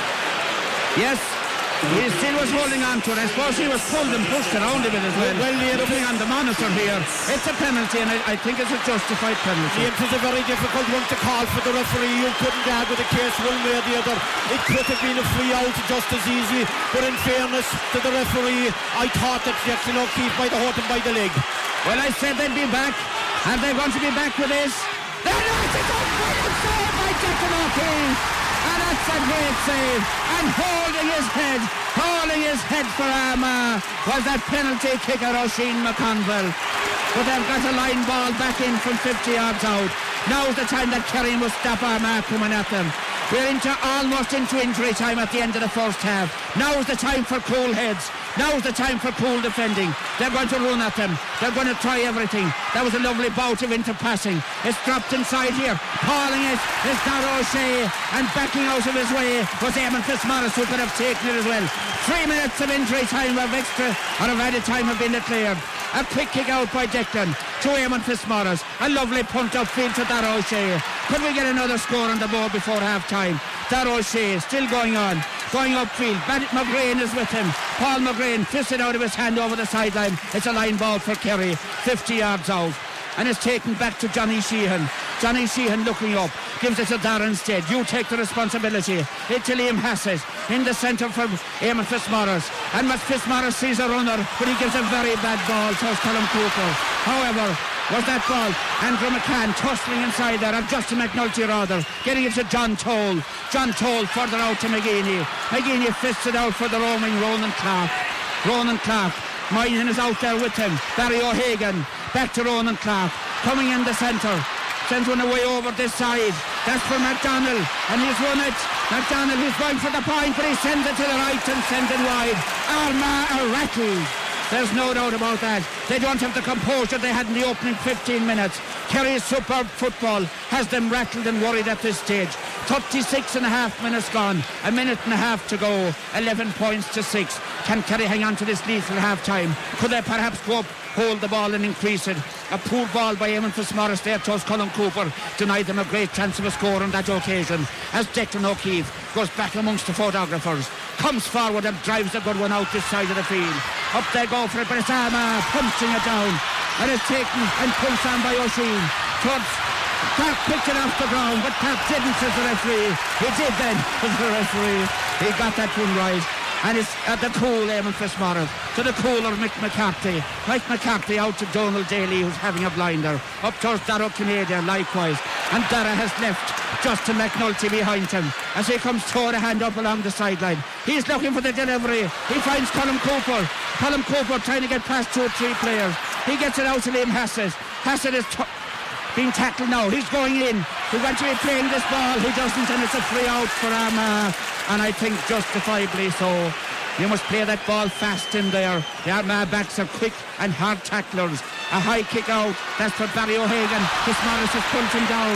Yes, he still was holding on to it. I suppose he was pulled and pushed around a bit as well. Well, well looking on the monitor here, it's a penalty, and I, I think it's a justified penalty. It was a very difficult one to call for the referee. You couldn't argue the case one way or the other. It could have been a free out just as easy, but in fairness to the referee, I thought that Declan O'Keefe might have hurt him by the leg. Well, I said they'd be back, and they're going to be back with this. They're not. It's a brilliant save by Declan O'Keefe. And that's a great save. And holding his head, holding his head for Armagh was that penalty kicker Oisin McConville. But they've got a line ball back in from fifty yards out. Now's the time that Kerry must stop Armagh coming at them. We're into almost into injury time at the end of the first half. Now's the time for cool heads. Now's the time for cool defending. They're going to run at them. They're going to try everything. That was a lovely bout of interpassing. It's dropped inside here. Calling it is Darragh O'Shea, and backing out of his way was Eamon Fitzmaurice, who could have taken it as well. Three minutes of injury time of extra or of added time have been declared. A quick kick out by Declan to Eamon Fitzmaurice. A lovely punt upfield to Darragh O'Shea. Could we get another score on the board before half time? Darragh O'Shea still going on, going upfield. Bandit McGrain is with him. Paul McGrain fisted out of his hand over the sideline. It's a line ball for Kerry, fifty yards out, and it's taken back to Johnny Sheehan. Johnny Sheehan looking up, gives it to Darren Stead. You take the responsibility. It's to Liam Hassett in the centre for Eamon Fitzmaurice, and Fitzmaurice sees a runner, but he gives a very bad ball to Colm Cooper. However, was that ball Andrew McCann tussling inside there, or Justin McNulty rather, getting it to John Toll. John Toll further out to McGeaney. McGeaney fists it out for the roaming Ronan Clark. Ronan Clark, Moynihan is out there with him. Barry O'Hagan, back to Ronan Clark, coming in the centre. Sends one away over this side. That's for McDonald, and he's won it. McDonald, he's going for the point, but he sends it to the right and sends it wide. Armagh are rattled. There's no doubt about that. They don't have the composure they had in the opening fifteen minutes. Kerry's superb football has them rattled and worried at this stage. thirty-six and a half minutes gone. A minute and a half to go. eleven points to six. Can Kerry hang on to this lethal half time? Could they perhaps go up, hold the ball and increase it? A poor ball by Eamon Fitzmaurice there towards Colm Cooper denied them a great chance of a score on that occasion, as Declan O'Keefe goes back amongst the photographers, comes forward and drives a good one out this side of the field. Up they go for it, but it's Armagh punching it down, and it's taken and punched on by Oisin towards Clark. Picked it off the ground, but Clark didn't, says the referee. He did then, says the referee. He got that one right. And it's at the cool Eamon Fitzmaurice to the cooler Mick McCarthy. Mike McCarthy out to Donald Daly, who's having a blinder. Up towards Darragh Canadian likewise. And Darragh has left Justin McNulty behind him as he comes toward a hand up along the sideline. He's looking for the delivery. He finds Colm Cooper. Colm Cooper trying to get past two or three players. He gets it out to Liam Hassett. Hassett is t- being tackled now. He's going in. He's going to be playing this ball. He doesn't, and it's a free out for Armagh, and I think justifiably so. You must play that ball fast in there. The Armagh backs are quick and hard tacklers. A high kick out. That's for Barry O'Hagan. Fitzmaurice has pulled him down.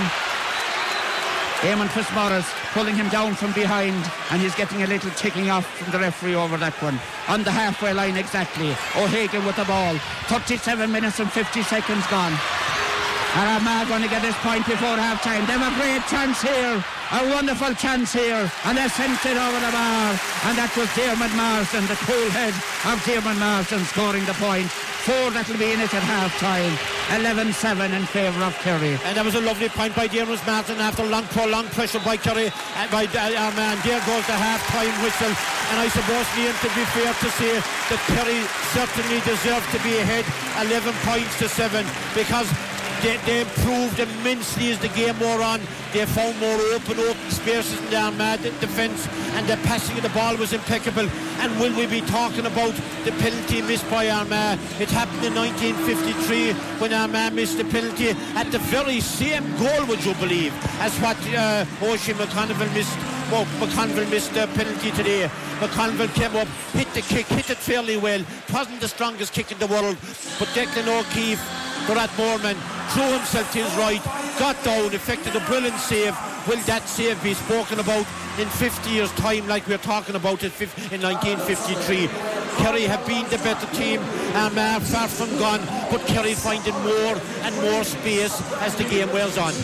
Eamon Fitzmaurice pulling him down from behind, and he's getting a little ticking off from the referee over that one. On the halfway line exactly. O'Hagan with the ball. thirty-seven minutes and fifty seconds gone. And Armagh going to get this point before half time. They have a great chance here, a wonderful chance here, and they sent it over the bar, and that was Diarmuid Marsden, the cool head of Diarmuid Marsden, scoring the point. Four that'll be in it at half time. eleven seven in favour of Kerry. And that was a lovely point by Diarmuid Marsden after long prolonged pressure by Kerry, uh, by uh, Armagh. There goes the half time whistle, and I suppose, Liam, to be fair to say that Kerry certainly deserved to be ahead eleven points to seven, because They, they improved immensely as the game wore on. They found more open, open spaces in the Armagh defence, and the passing of the ball was impeccable. And will we be talking about the penalty missed by Armagh? It happened in nineteen fifty-three when Armagh missed the penalty at the very same goal, would you believe, as what uh, Oisin McConville missed. Well, McConville missed the penalty today. McConville came up, hit the kick, hit it fairly well. It wasn't the strongest kick in the world, but Declan O'Keefe, Dorat Moorman, threw himself to his right, got down, effected a brilliant save. Will that save be spoken about in fifty years' time, like we're talking about it in nineteen fifty-three? Kerry have been the better team, and uh, far from gone, but Kerry finding more and more space as the game wears on.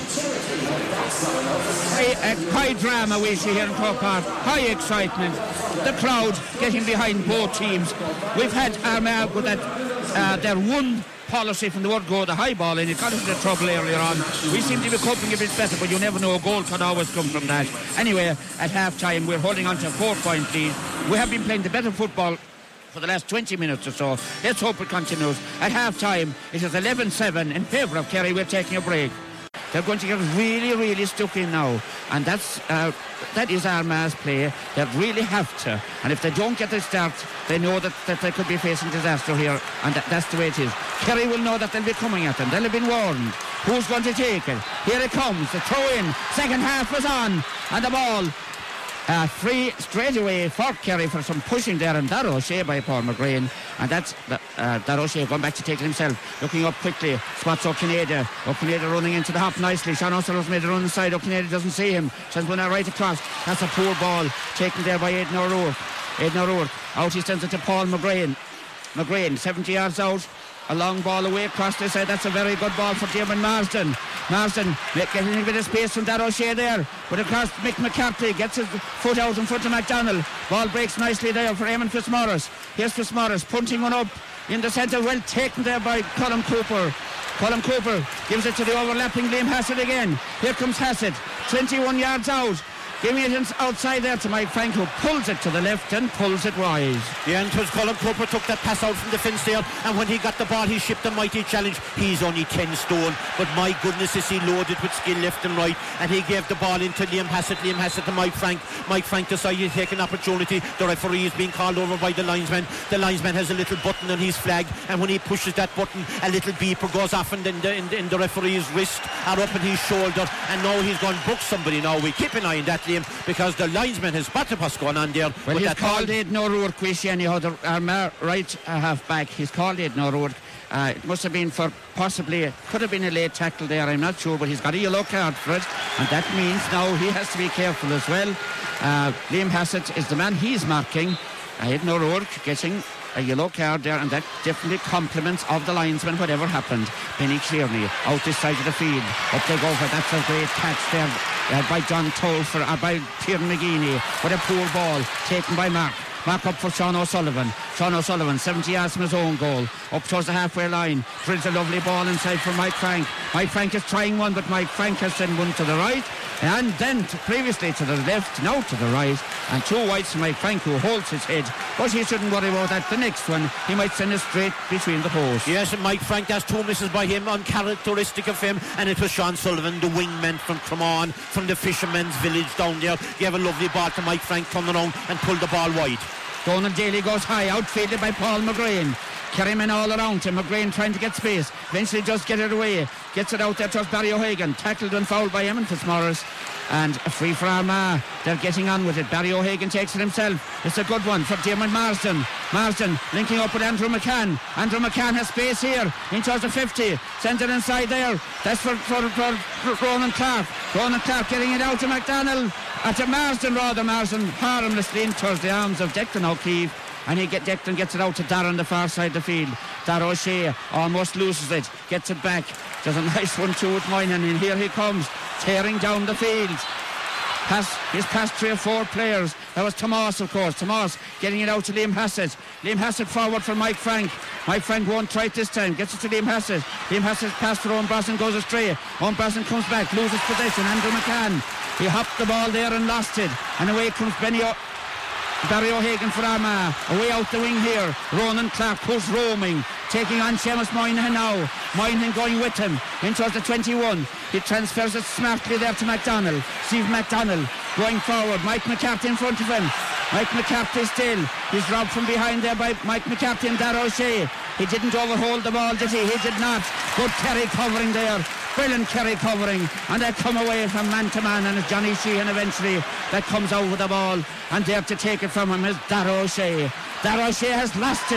High, uh, high drama we see here in Croke Park, high excitement, the crowd getting behind both teams. We've had Armagh with that uh, their one policy from the word go, the high ball, and it got into trouble earlier on. We seem to be coping a bit better, but you never know, a goal can always come from that. Anyway, at half time we're holding on to a four point lead. We have been playing the better football for the last twenty minutes or so. Let's hope it continues. At half time it is eleven seven in favour of Kerry. We're taking a break. They're going to get really, really stuck in now, and that's uh, that is Armagh's play. They really have to, and if they don't get the start, they know that, that they could be facing disaster here, and that, that's the way it is. Kerry will know that they'll be coming at them. They'll have been warned. Who's going to take it? Here it comes. The throw in. Second half was on, and the ball Uh, free straight away for Kerry for some pushing there, and that O'Shea by Paul McGrain, and that's uh, that O'Shea going back to take it himself, looking up quickly, spots O'Canada. O'Canada running into the hop nicely. Sean O'Sullivan's made a run inside. O'Canada doesn't see him, sends one right across. That's a poor ball taken there by Aidan O'Rourke. Aidan O'Rourke out, he sends it to Paul McGrain. McGrain seventy yards out, a long ball away across the side. That's a very good ball for Damon Marsden. Marsden getting a bit of space from that O'Shea there, but across Mick McCarthy gets his foot out in front of McDonald. Ball breaks nicely there for Eamon Fitzmaurice. Here's Fitzmaurice punting one up in the centre, well taken there by Colin Cooper. Colin Cooper gives it to the overlapping Liam Hassett again. Here comes Hassett, twenty-one yards out. Giving it outside there to Mike Frank, who pulls it to the left and pulls it wide. Yeah, and it was Colin Cooper took that pass out from the fence there, and when he got the ball he shipped a mighty challenge. He's only ten stone, but my goodness is he loaded with skill left and right, and he gave the ball into Liam Hassett. Liam Hassett to Mike Frank. Mike Frank decided to take an opportunity. The referee is being called over by the linesman. The linesman has a little button on his flag, and when he pushes that button, a little beeper goes off in the, in the, in the, in the referee's wrist or up in his shoulder, and now he's going to book somebody. Now we keep an eye on that, because the linesman has spotted what's going on there. Well, he's that called Aidan O'Rourke, we see anyhow, the Armagh right uh, half back. He's called Aidan O'Rourke. Uh, it must have been for possibly, could have been a late tackle there, I'm not sure, but he's got a yellow card for it, and that means now he has to be careful as well. Uh, Liam Hassett is the man he's marking. Uh, Aidan O'Rourke getting a yellow card there, and that definitely compliments of the linesman, whatever happened. Benny Clearney out this side of the field. Up they go for that's a great catch there uh, by John Tolfer, or by Kieran McGeaney. What a poor ball taken by Mark. Mark up for Sean O'Sullivan. Sean O'Sullivan, seventy yards from his own goal, up towards the halfway line. Drills a lovely ball inside for Mike Frank. Mike Frank is trying one, but Mike Frank has sent one to the right, and then to previously to the left, now to the right, and two wides to Mike Frank, who holds his head, but he shouldn't worry about that. The next one he might send it straight between the posts. Yes, and Mike Frank, that's two misses by him, uncharacteristic of him, and it was Sean Sullivan, the wingman from Cremon, from the fisherman's village down there. Gave a lovely ball to Mike Frank, turned around and pulled the ball wide. Donald Daly goes high, outfielded by Paul McGrain. Kerry men all around him. McGrain trying to get space. Eventually just get it away. Gets it out there towards Barry O'Hagan. Tackled and fouled by Eamon Fitzmaurice. And a free for Armagh. They're getting on with it. Barry O'Hagan takes it himself. It's a good one for Dermot Marsden. Marsden linking up with Andrew McCann. Andrew McCann has space here in towards the fifty. Sends it inside there. That's for, for, for Ronan Clark. Ronan Clark getting it out to McDonald. Uh, to Marsden rather. Marsden harmlessly in towards the arms of Declan O'Keefe. And he get Declan gets it out to Darren on the far side of the field. Dar O'Shea almost loses it, gets it back. Does a nice one too with Moynihan, and here he comes, tearing down the field. Pass, he's past three or four players. That was Tomas, of course. Tomas getting it out to Liam Hassett. Liam Hassett forward for Mike Frank. Mike Frank won't try it this time. Gets it to Liam Hassett. Liam Hassett pass for Owen Brosnan, goes astray. Owen Brosnan comes back, loses possession. Andrew McCann, he hopped the ball there and lost it. And away comes Benny o- Barry O'Hagan for Armagh. Away out the wing here. Ronan Clark, who's roaming, taking on Seamus Moynihan now. Moynihan going with him in towards the twenty-one. He transfers it smartly there to McDonald. Steve McDonald going forward. Mike McCarthy in front of him. Mike McCarthy still. He's robbed from behind there by Mike McCarthy and Dar O'Shea. He didn't overhold the ball, did he? He did not. Good Kerry covering there. Brilliant Kerry covering, and they come away from man to man, and it's Johnny Sheehan eventually that comes out with the ball, and there to take it from him is Dar O'Shea. Dar O'Shea has lost it.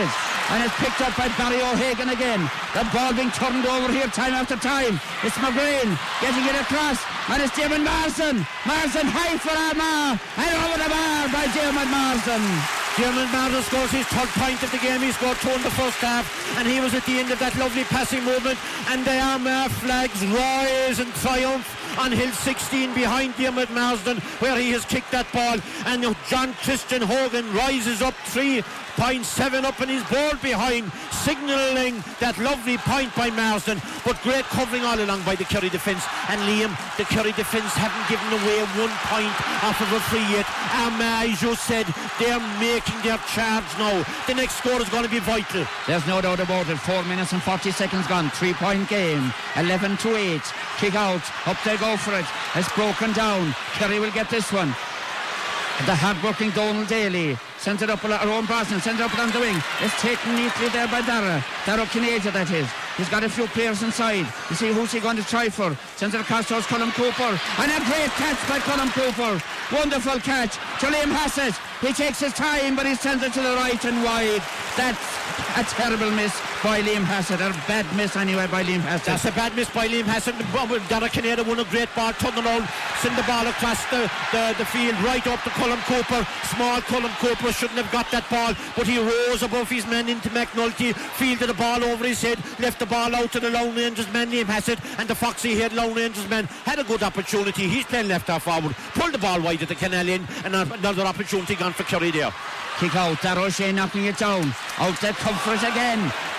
and it's picked up by Barry O'Hagan again. The ball being turned over here time after time. It's McGrain getting it across, and it's Diarmuid Marsden. Marsden high for Armagh, and over the bar by Diarmuid Marsden. Diarmuid Marsden scores his third point of the game. He scored two in the first half, and he was at the end of that lovely passing movement, and the Armagh flags rise in triumph on Hill sixteen behind Diarmuid Marsden, where he has kicked that ball, and John Christian Hogan rises up three point seven up in his ball behind, signalling that lovely point by Marsden, but great covering all along by the Kerry defence. And Liam, the Kerry defence haven't given away one point off of a free yet. Um, as you said, they're making their charge now. The next score is going to be vital. There's no doubt about it. Four minutes and forty seconds gone. Three point game. eleven to eight. Kick out. Up they go for it. It's broken down. Kerry will get this one. The hard-working Donald Daly sends it up, Rowan Brosnan sends it up along the wing. It's taken neatly there by Dara. Dara Canada, that is. He's got a few players inside. You see, who's he going to try for? Sends it across towards Colm Cooper. And a great catch by Colm Cooper. Wonderful catch. To Liam Hassett. He takes his time, but he sends it to the right and wide. That's a terrible miss by Liam Hassett. A bad miss anyway by Liam Hassett. That's a bad miss by Liam Hassett. Dara Canada won a great ball, turned around, send the ball across the, the, the field, right up to Colm Cooper. Small Colm Cooper shouldn't have got that ball, but he rose above his man into McNulty, fielded the ball over his head, left the ball out to the Lone Rangers man, Liam Hassett, and the foxy head Lone Rangers man had a good opportunity. He's playing left half forward, pulled the ball wide at the canal end, and another opportunity gone for Kerry there. Kick out, Dara O'Shea knocking it down. Out there, come for it again.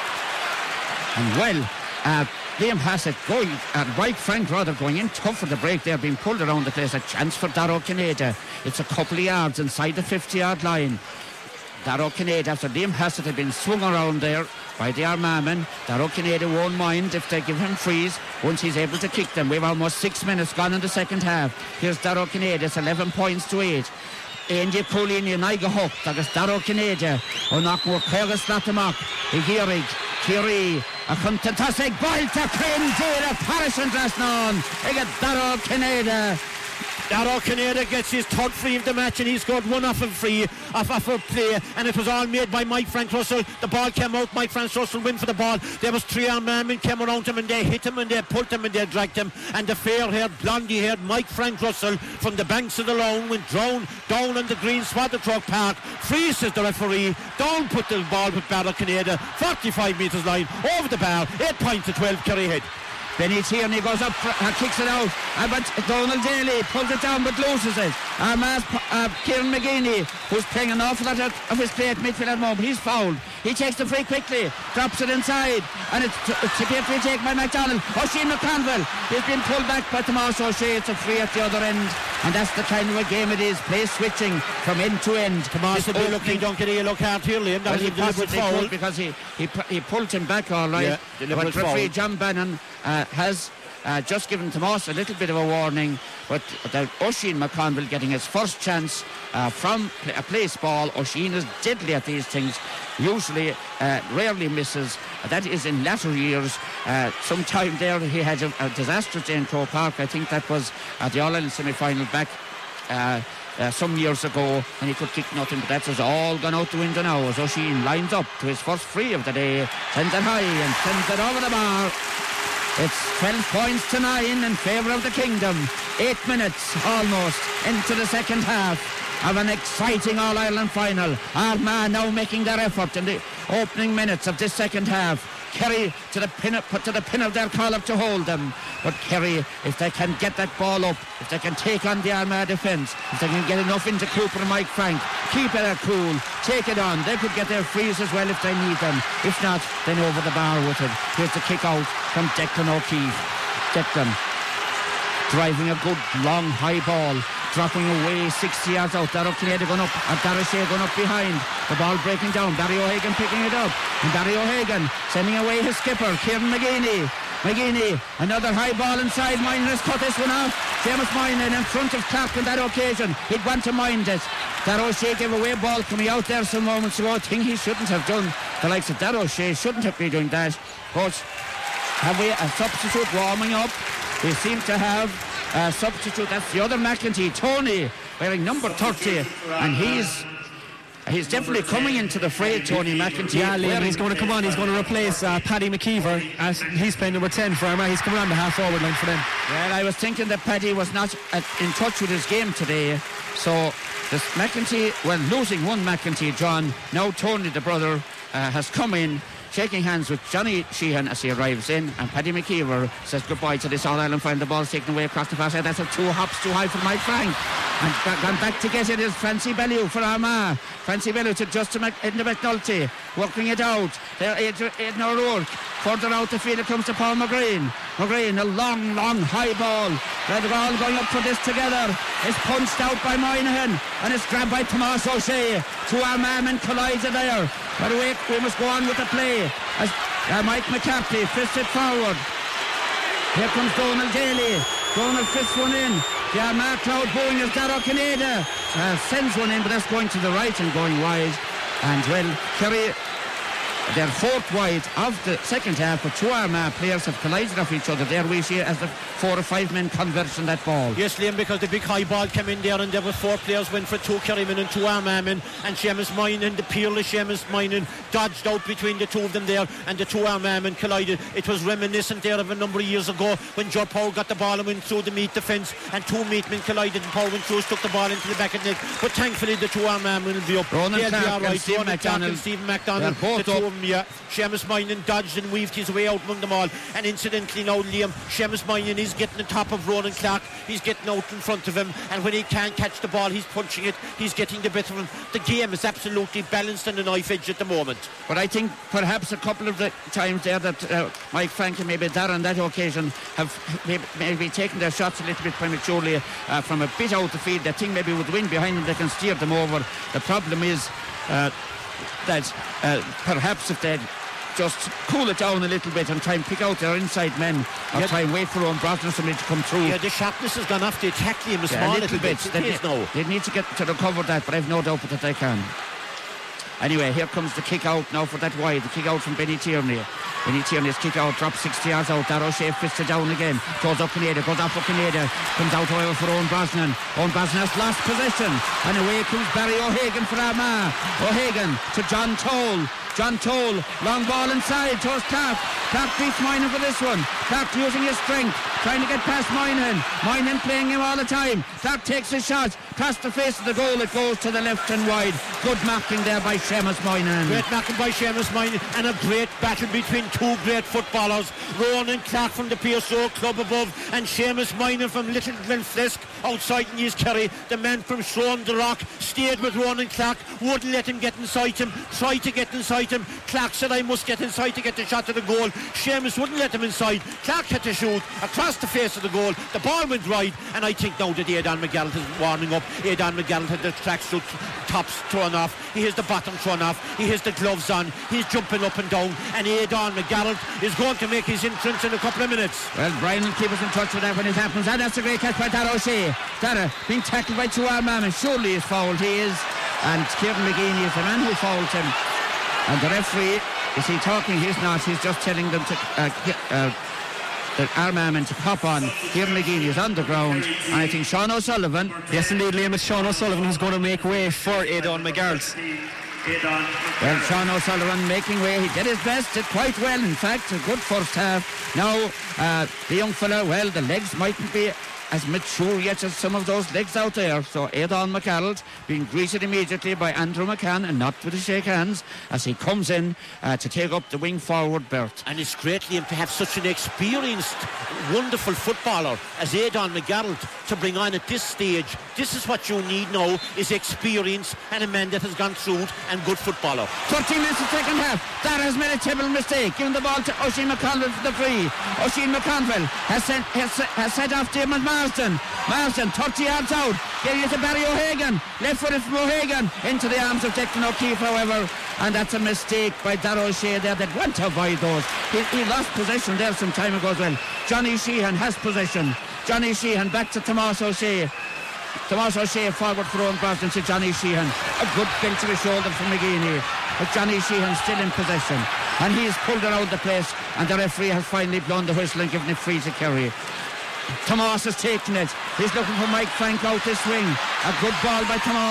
And well, uh, Liam Hassett going, uh, right Frank rather going in tough for the break there, being pulled around the place. A chance for Dara Canada. It's a couple of yards inside the fifty yard line. Dara Canada, after Liam Hassett had been swung around there by the Armagh men, Dara Canada won't mind if they give him frees once he's able to kick them. We've almost six minutes gone in the second half. Here's Dara Canada. It's eleven points to eight. Andy Coolini and Iga Hook, agus Dara Canada, or knock more Cogus Latamak, Igirig, Kiri, a fantastic ball to Crane Dale of Paris and Drasnon. They get Dara Canada. Dara Canada gets his third free of the match, and he scored one off of free off, off a play, and it was all made by Mike Frank Russell. The ball came out, Mike Frank Russell went for the ball. There was three Armagh men came around him, and they hit him and they pulled him and they dragged him, and the fair-haired blondie haired Mike Frank Russell from the banks of the Lone went down down on the green Swaddertruck Park. Free, says the referee. Down put the ball with Dara Canada, forty-five metres line over the bar. Eight points to twelve Kerry head. Benny Tierney goes up, uh, kicks it out, uh, but Donald Daly pulls it down but loses it. Armagh's uh, Kieran McGeaney, who's playing an awful lot of his play at midfield at the moment, he's fouled. He takes the free quickly, drops it inside, and it's a free take by McDonald. Oisin McConville, he's been pulled back by Tomas O'Shea. It's a free at the other end, and that's the kind of a game it is. Play switching from end to end. Tomas will be looking, don't get a yellow card here, Liam. That well, was a deliberate foul. Because he, he, he pulled him back all right. Yeah, but referee John Bannon uh, has uh, just given Tomas a little bit of a warning, but the Oisin McConville getting his first chance uh, from a place ball. Oisin is deadly at these things, usually uh, rarely misses. Uh, that is in latter years. Uh, sometime there he had a, a disastrous day in Croke Park. I think that was at the All-Ireland semi-final back uh, Uh, some years ago, and he could kick nothing, but that has all gone out the window now as Oisin lines up to his first free of the day, sends it high and sends it over the bar. It's twelve points to nine in favour of the Kingdom. Eight minutes almost into the second half of an exciting All-Ireland final. Armagh now making their effort in the opening minutes of this second half. Kerry to the pin, put to the pin of their collar to hold them. But Kerry, if they can get that ball up, if they can take on the Armagh defence, if they can get enough into Cooper and Mike Frank, keep it at cool, take it on. They could get their frees as well if they need them. If not, then over the bar with it. Here's the kick out from Declan O'Keefe. Declan driving a good long high ball, dropping away sixty yards out. Dara Canada going up, and Dara Shea going up behind. The ball breaking down. Barry O'Hagan picking it up, and Barry O'Hagan sending away his skipper, Kieran McGeaney. McGeaney, another high ball inside. Moynihan has cut this one off. Seamus Moynihan in front of Clark on that occasion. He'd want to mind it. Dara O'Shea gave away a ball coming out there some moments ago. I think he shouldn't have done. The likes of Dara O'Shea shouldn't have been doing that. But have we a substitute warming up? We seem to have a substitute. That's the other McEntee, Tony, wearing number thirty, and he's he's definitely coming into the fray, Tony McEntee. Yeah, Liam, he's going to come on. He's going to replace uh, Paddy McKeever as he's playing number ten for Armagh. He's coming on the half forward line for them. Well, I was thinking that Paddy was not at, in touch with his game today, so this McEntee, well, losing one McEntee, John, now Tony the brother uh, has come in, shaking hands with Johnny Sheehan as he arrives in, and Paddy McKeever says goodbye to this All-Ireland final. The ball's taken away across the far side. That's a two hops too high for Mike Frank, and g- gone back to get it is Francie Bellew for Armagh. Francie Bellew to Justin Mc- Edna McNulty, working it out there. Edna O'Rourke further out the field. It comes to Paul McGreen. McGreen, a long long high ball. They're all going up for this together. It's punched out by Moynihan, and it's grabbed by Tomás O'Shea. Two Armagh men collided there. By the way, we must go on with the play as uh, Mike McCarthy fists it forward. Here comes Donald Daly. Donald fists one in. The Armagh crowd booing as Dara Canada uh, sends one in, but that's going to the right and going wide. And well, Kerry, their fourth wide of the second half, but two Armagh players have collided off each other. There we see as the four or five men converge on that ball. Yes, Liam, because the big high ball came in there and there were four players went for two Kerry men and two Armagh men, and Seamus Moynihan, the peerless Seamus Moynihan, dodged out between the two of them there, and the two Armagh men collided. It was reminiscent there of a number of years ago when Joe Power got the ball and went through the meat defence, and two meat men collided and Power went through, stuck the ball into the back of the net. But thankfully the two Armagh men will be up. Ronan They'll Clark be all right. and Stephen Ronan Clark McDonald. and Stephen McDonald, They're both the two up. of them, yeah. Seamus Moynihan dodged and weaved his way out among them all, and incidentally now, Liam, Seamus Moynihan is getting on top of Ronan Clark. He's getting out in front of him, and when he can't catch the ball, he's punching it. He's getting the better of him. The game is absolutely balanced on the knife edge at the moment. But I think perhaps a couple of the times there that uh, Mike Frank and maybe Darren on that occasion have maybe, maybe taken their shots a little bit prematurely uh, from a bit out the field. They think maybe with wind behind them they can steer them over. The problem is uh, that uh, perhaps if they just cool it down a little bit and try and pick out their inside men, or yep. try and wait for Owen Brosnan somebody to come through. Yeah, the sharpness has gone off the attack, Liam, a yeah, small a little, little bit. bit. They, it is now. They need to get to recover that, but I've no doubt that they can. Anyway, here comes the kick out now for that wide. The kick out from Benny Tierney. Benny Tierney's kick out, drops sixty yards out. Darrow Shea fists it down again. Goes up Canada, goes off for Canada. Comes out however for Owen Brosnan. Owen Brosnan has lost possession. And away comes Barry O'Hagan for Armagh. O'Hagan to John Toll. John Toll, long ball inside towards Clark. Clark beats Moynihan for this one. Clark using his strength, trying to get past Moynihan. Moynihan playing him all the time. Clark takes a shot, across the face of the goal. It goes to the left and wide. Good marking there by Seamus Moynihan. Great marking by Seamus Moynihan, and a great battle between two great footballers. Ronan Clark from the P S O club above, and Seamus Moynihan from Little Glenflesk outside in East Kerry. The man from Shone the Rock stayed with Ronan Clark, wouldn't let him get inside him, tried to get inside him. Clark said, I must get inside to get the shot to the goal. Seamus wouldn't let him inside. Clark had to shoot across the face of the goal. The ball went wide, and I think now that Aidan McGarrett is warming up. Aidan McGarrett had the tracksuit tops thrown off. He has the bottom thrown off. He has the gloves on. He's jumping up and down, and Aidan McGarrett is going to make his entrance in a couple of minutes. Well, Brian will keep us in touch with that when it happens. And that's a great catch by Dara O'Shea. Dara being tackled by two Armagh men. Surely he's fouled. He is. And Kieran McGeaney is the man who fouled him. And the referee, is he talking? He's not. He's just telling them to uh, uh, the Armagh men to cop on. Kieran McGeaney is on the ground, and I think Sean O'Sullivan. Yes, indeed, Liam. It's Sean O'Sullivan who's going to make way for Aidan McGarrett. Well, Sean O'Sullivan making way. He did his best, did quite well, in fact. A good first half. Now, uh, the young fella, well, the legs mightn't be as mature yet as some of those legs out there. So Aidan McCarroll being greeted immediately by Andrew McCann, and not with a shake hands, as he comes in uh, to take up the wing forward berth. And it's great, Liam, to have such an experienced, wonderful footballer as Aidan McGarrett to bring on at this stage. This is what you need now, is experience and a man that has gone through it, and good footballer. thirteen minutes of second half. That has made a terrible mistake, giving the ball to Oisin McConville for the free. Oisin McConville has sent, has, has set off Diarmuid Marsden. Marsden, thirty yards out, getting it to Barry O'Hagan. Left footed from O'Hagan into the arms of Declan O'Keefe, however, and that's a mistake by Dara O'Shea there that went to avoid those. He, he lost possession there some time ago as well. Johnny Sheehan has possession. Johnny Sheehan back to Tomás O'Shea. Tomás O'Shea forward for Owen Brosnan to Johnny Sheehan. A good kill to the shoulder from McGeaney. But Johnny Sheehan still in possession, and he's pulled around the place, and the referee has finally blown the whistle and given it free to Kerry. Tomás has taken it. He's looking for Mike Frank out this wing. A good ball by Tomás.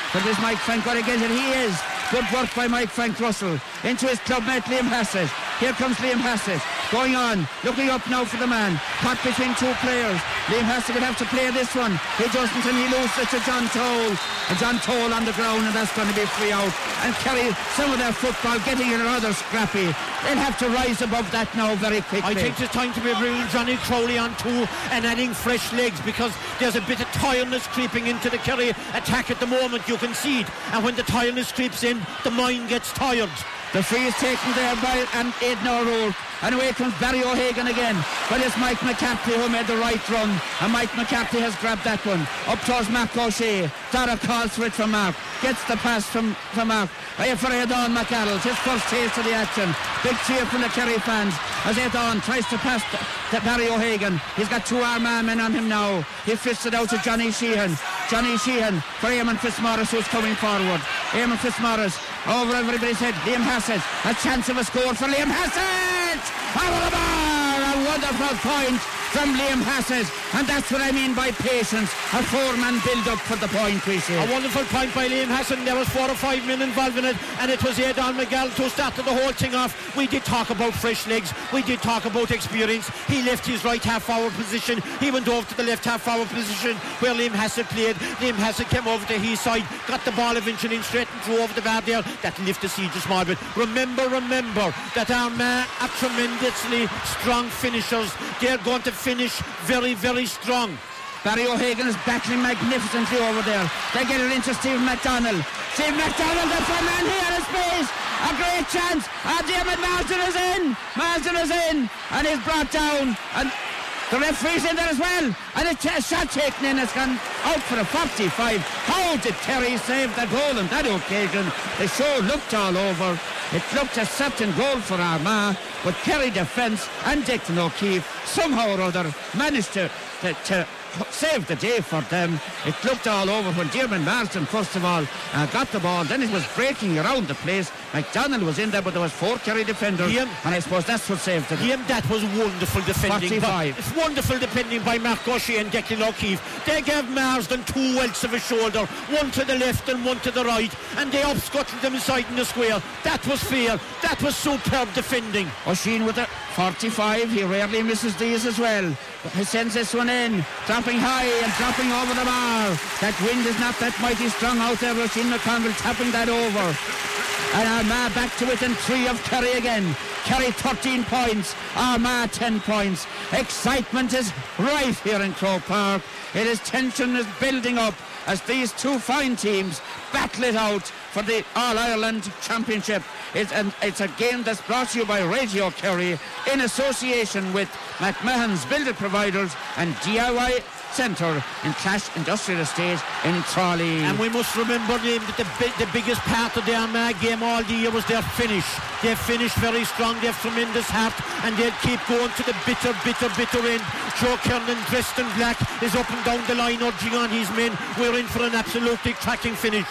But is Mike Frank going to get it? He is. Good work by Mike Frank Russell. Into his clubmate Liam Hassett. Here comes Liam Hassett. Going on. Looking up now for the man. Caught between two players. Liam Hassett will have to play this one. He doesn't, and he loses it to John Toll. And John Toll on the ground, and that's going to be free out. And Kerry, some of their football getting it rather scrappy. They'll have to rise above that now very quickly. I think it's time to be bringing Johnny Crowley on too and adding fresh legs, because there's a bit of tiredness creeping into the Kerry attack at the moment. You can see it, and when the tiredness creeps in, the mind gets tired. The free is taken there by um, Aidan O'Rourke. And away comes Barry O'Hagan again. But it's Mike McCarthy who made the right run. And Mike McCarthy has grabbed that one. Up towards Mark O'Shea. Dara calls for it from Mark. Gets the pass from, from Mark. Here for Aidan McAdams. His first taste of the action. Big cheer from the Kerry fans as Aidan tries to pass to, to Barry O'Hagan. He's got two Armagh men on him now. He fits it out to Johnny Sheehan. Johnny Sheehan for Eamon Fitzmaurice, who's coming forward. Eamon Fitzmaurice over everybody's head. Liam Hassett. A chance of a score for Liam Hassett. Over the bar. A wonderful point from Liam Hassett, and that's what I mean by patience. A four-man build-up for the point, we say. A wonderful point by Liam Hassett. There was four or five men involved in it, and it was Aidan McGall who started the whole thing off. We did talk about fresh legs, we did talk about experience. He left his right half-forward position, he went over to the left half-forward position where Liam Hassett played. Liam Hassett came over to his side, got the ball eventually in straight and threw over the bar there. That lifted the siege a small bit. Remember, remember that Armagh are tremendously strong finishers. They're going to finish very, very strong. Barry O'Hagan is battling magnificently over there. They get it into Stephen McDonald. Stephen McDonald, the front man here in space. A great chance. And David Marsden is in. Marsden is in. And he's brought down. And the referee's in there as well. And a t- shot taken in has gone out for a forty-five. How did Kerry save the goal on that occasion? The show looked all over. It looked a certain goal for Armagh, but Kerry defence and Declan O'Keefe somehow or other managed to, to, to save the day for them. It looked all over when Diarmaid Marsden first of all uh, got the ball. Then it was breaking around the place. McDonald was in there, but there was four Kerry defenders, Ian, and I suppose that's what saved it. Ian, that was wonderful defending. forty-five. It's wonderful defending by Mark O'Shea and Declan O'Keefe. They gave Marsden two welts of a shoulder, one to the left and one to the right, and they upscuttled them inside in the square. That was fair. That was superb defending. O'Shea with a forty-five. He rarely misses these as well. He sends this one in, dropping high and dropping over the bar. That wind is not that mighty strong out there. Roisin McConville tapping that over. And Armagh back to within three of Kerry again. Kerry thirteen points, Armagh ten points. Excitement is right here in Croke Park. It is tension is building up as these two fine teams battle it out for the All-Ireland Championship. It's, and it's a game that's brought to you by Radio Kerry in association with McMahon's Building Providers and D I Y Centre in Clash Industrial Estate in Tralee. And we must remember, Liam, that the, bi- the biggest part of the Armagh game all the year was their finish. They finished very strong, they have tremendous heart, and they'll keep going to the bitter, bitter, bitter end. Joe Kernan, dressed in black, is up and down the line urging on his men. We're in for an absolutely cracking finish.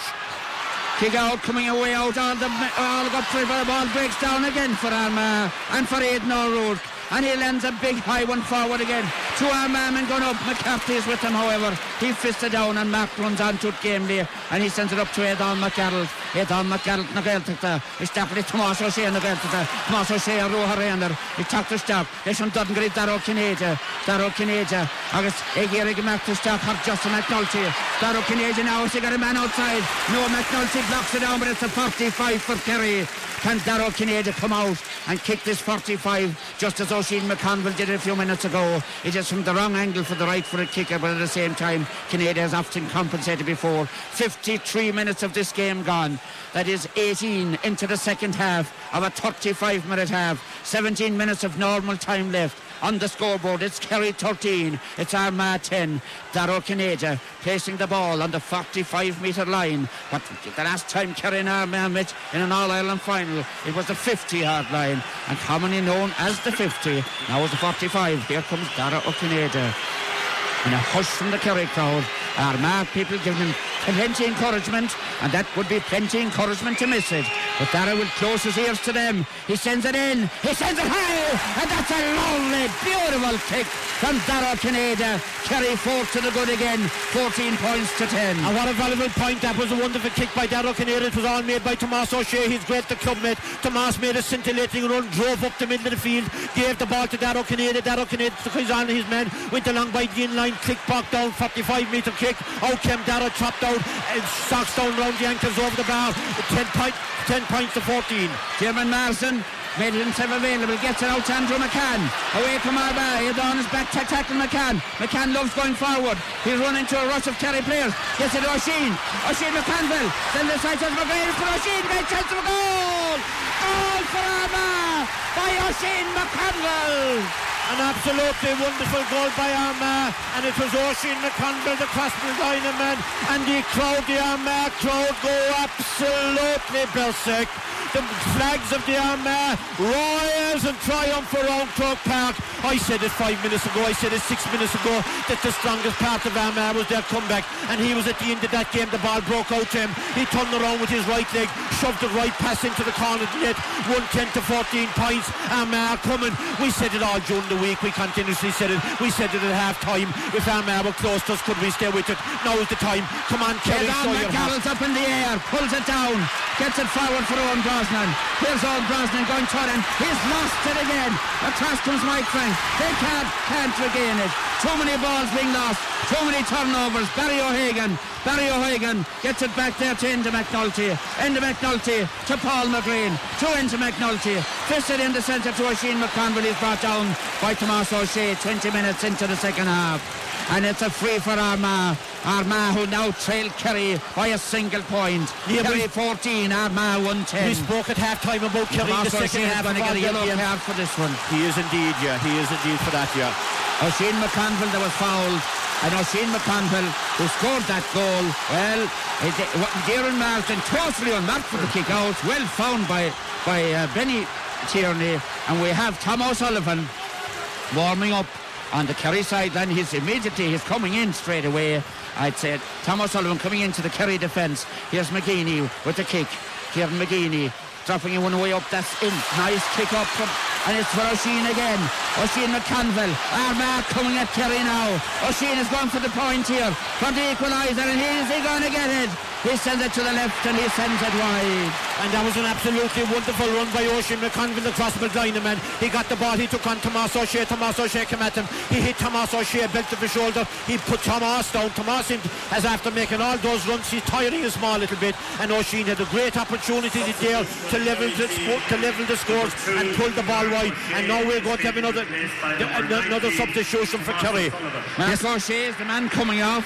Kick out, coming away out, all the all got free, the ball breaks down again for Armagh and for Aidan O'Rourke. And he lands a big high one forward again. Two Armagh men going up. McCarthy is with him, however. He fists it down and Mark runs onto it gamely and he sends it up to Aidan McAdams. Aidan McAdams na Gaeltachta. He's tacked it Tomás O'Shea na Gaeltachta. Tomás O'Shea a roha reander. He tacked the stop. Leis an Dudden Grid Darrow Kineja. Darrow Kineja. Agus Egeri Mark to stop her Justin McNulty. Darrow Kineja now has got a man outside. No, McNulty blocks it down, but it's a forty-five for Kerry. Can Darrow Kineja come out and kick this forty-five just as Oisin McConville did it a few minutes ago? It is from the wrong angle for the right footed kicker, but at the same time Kineja has often compensated before. fifty-three minutes of this game gone. That is eighteen into the second half of a thirty-five minute half. seventeen minutes of normal time left. On the scoreboard, it's Kerry thirteen, it's Armagh ten. Darrow Kineja placing the ball on the forty-five metre line. But the last time Kerry and Armagh met in an All-Ireland final, it was the fifty yard line, and commonly known as the fifty. Now it's the forty-five. Here comes Darrow Kineja. In a hush from the Kerry crowd, Armagh people giving him plenty encouragement, and that would be plenty encouragement to miss it. But Dara will close his ears to them. He sends it in, he sends it high, and that's a lovely, beautiful kick from Dara Canada. Kerry four to the good again, fourteen points to ten. And what a valuable point. That was a wonderful kick by Dara Canada. It was all made by Tomas O'Shea. He's great, the club mate. Tomas made a scintillating run, drove up the middle of the field, gave the ball to Dara Canada. Dara Canada took his on his men, went along by the in-line, click back down, forty-five metre kick. Out came Dara, chopped out, and socks down round the ankles over the bar. ten, point, ten points to fourteen. German Marsden made himself available, gets it out to Andrew McCann. Away from Arba, he's on his back to tackle McCann. McCann loves going forward. He's running to a rush of Kerry players. Gets it to O'Sheen. O'Sheen McCanville. Then the side of McGrail for O'Sheen. Great chance of a goal. Goal for Armagh by O'Sheen McCanville. An absolutely wonderful goal by Armagh, and it was O'Sheen McConville, the crossfield lineman, and the crowd, the Armagh crowd go absolutely berserk. The flags of the Armagh royals and triumph around Croke Park. I said it five minutes ago, I said it six minutes ago, that the strongest part of Armagh was their comeback, and he was at the end of that game. The ball broke out to him, he turned around with his right leg, shoved it right pass into the corner of the net, won ten to fourteen points. Armagh coming. We said it all during the week, we continuously said it, we said it at half time. If Armagh were close to us, could we stay with it? Now is the time. Come on, Kerry, show your heart. up in the air, pulls it down, gets it forward for Owen Brosnan. Here's Owen Brosnan going turning, he's lost it again. Across comes Mike Frank. They can't, can't regain it. Too many balls being lost, too many turnovers. Barry O'Hagan Barry O'Hagan gets it back there to Enda McNulty. Enda McNulty to Paul McGreen, to Enda McNulty, fisted in the centre to O'Sheen McConville. He's brought down by Tomas O'Shea twenty minutes into the second half, and it's a free for Armagh. Armagh, who now trail Kerry by a single point. Yeah, Kerry fourteen, Armagh one ten. We spoke at half time about Kerry in the second half. Going to get a yellow card for this one. He is indeed, yeah, he is indeed for that, yeah. O'Sheen McConville, that was fouled, and O'Sheen McConville, who scored that goal, well, Darren Marsden totally unmarked for the kick out, well found by by uh, Benny Tierney, and we have Tom O'Sullivan warming up on the Kerry side. Then he's immediately he's coming in straight away. I'd say Tom O'Sullivan coming into the Kerry defence. Here's McGeaney with the kick. Kieran McGeaney dropping one way up. That's in. Nice kick up from, and it's for O'Sheen again. O'Sheen McConville. Armagh coming at Kerry now. O'Sheen is going for the point here from the equaliser, and he is he going to get it? He sends it to the left and he sends it wide. And that was an absolutely wonderful run by O'Sheen McConville, the crossfield lineman. He got the ball, he took on Tomas O'Shea. Tomas O'Shea came at him. He hit Tomas O'Shea, belt of his shoulder. He put Tomas down. Tomas, as after making all those runs, he's tiring a small little bit. And O'Sheen had a great opportunity there to level the, to level the scores and pull the ball wide. And now we're going to have another, another substitution for Kerry. Mark O'Shea is the man coming off.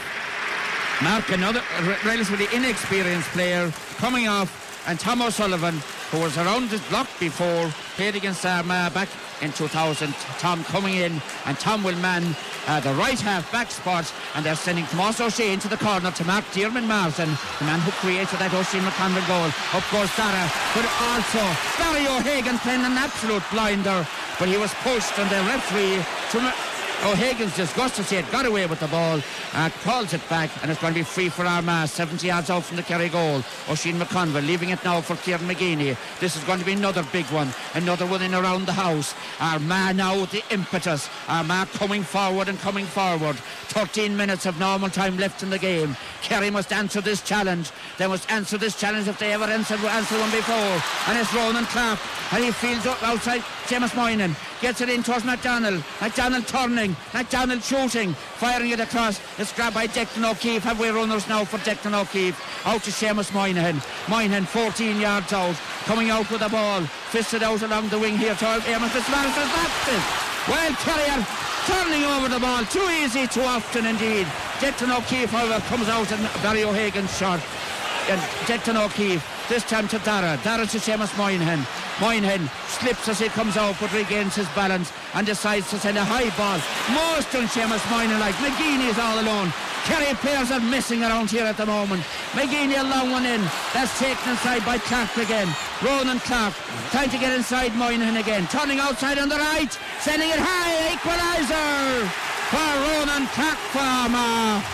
Mark, another relatively inexperienced player coming off, and Tom O'Sullivan, who was around this block before, played against Armagh back in two thousand. Tom coming in, and Tom will man uh, the right half back spot, and they're sending Tomas O'Shea into the corner to Mark Dearman Marsden, the man who created that O'Shea McConville goal. Up goes Dara, but also Barry O'Hagan playing an absolute blinder, but he was pushed, and the referee to O'Hagan's disgusted, he had got away with the ball, uh, calls it back, and it's going to be free for Armagh, seventy yards out from the Kerry goal. O'Sheen McConville leaving it now for Kieran McGeaney. This is going to be another big one, another one in around the house. Armagh now with the impetus. Armagh coming forward and coming forward. thirteen minutes of normal time left in the game. Kerry must answer this challenge. They must answer this challenge if they ever answered, answered one before. And it's Ronan Clark, and he fields up outside Seamus Moynihan. Gets it in towards McDonald. McDonald turning. McDonald shooting. Firing it across. It's grabbed by Declan O'Keefe. Have we runners now for Declan O'Keefe? Out to Seamus Moynihan. Moynihan fourteen yards out. Coming out with the ball. Fisted out along the wing here to Amos Fitzmaurice. That's it. Well, Kerry are turning over the ball. Too easy, too often indeed. Declan O'Keefe, however, comes out and Barry O'Hagan's shot. And Declan O'Keefe. This time to Dara. Dara to Seamus Moynihan. Moynihan slips as he comes out, but regains his balance and decides to send a high ball. Most on Seamus Moynihan, like McGeaney is all alone. Kerry players are missing around here at the moment. McGeaney a long one in. That's taken inside by Clark again. Ronan Clark trying to get inside Moynihan again. Turning outside on the right. Sending it high. Equaliser for Ronan Clark for Armagh.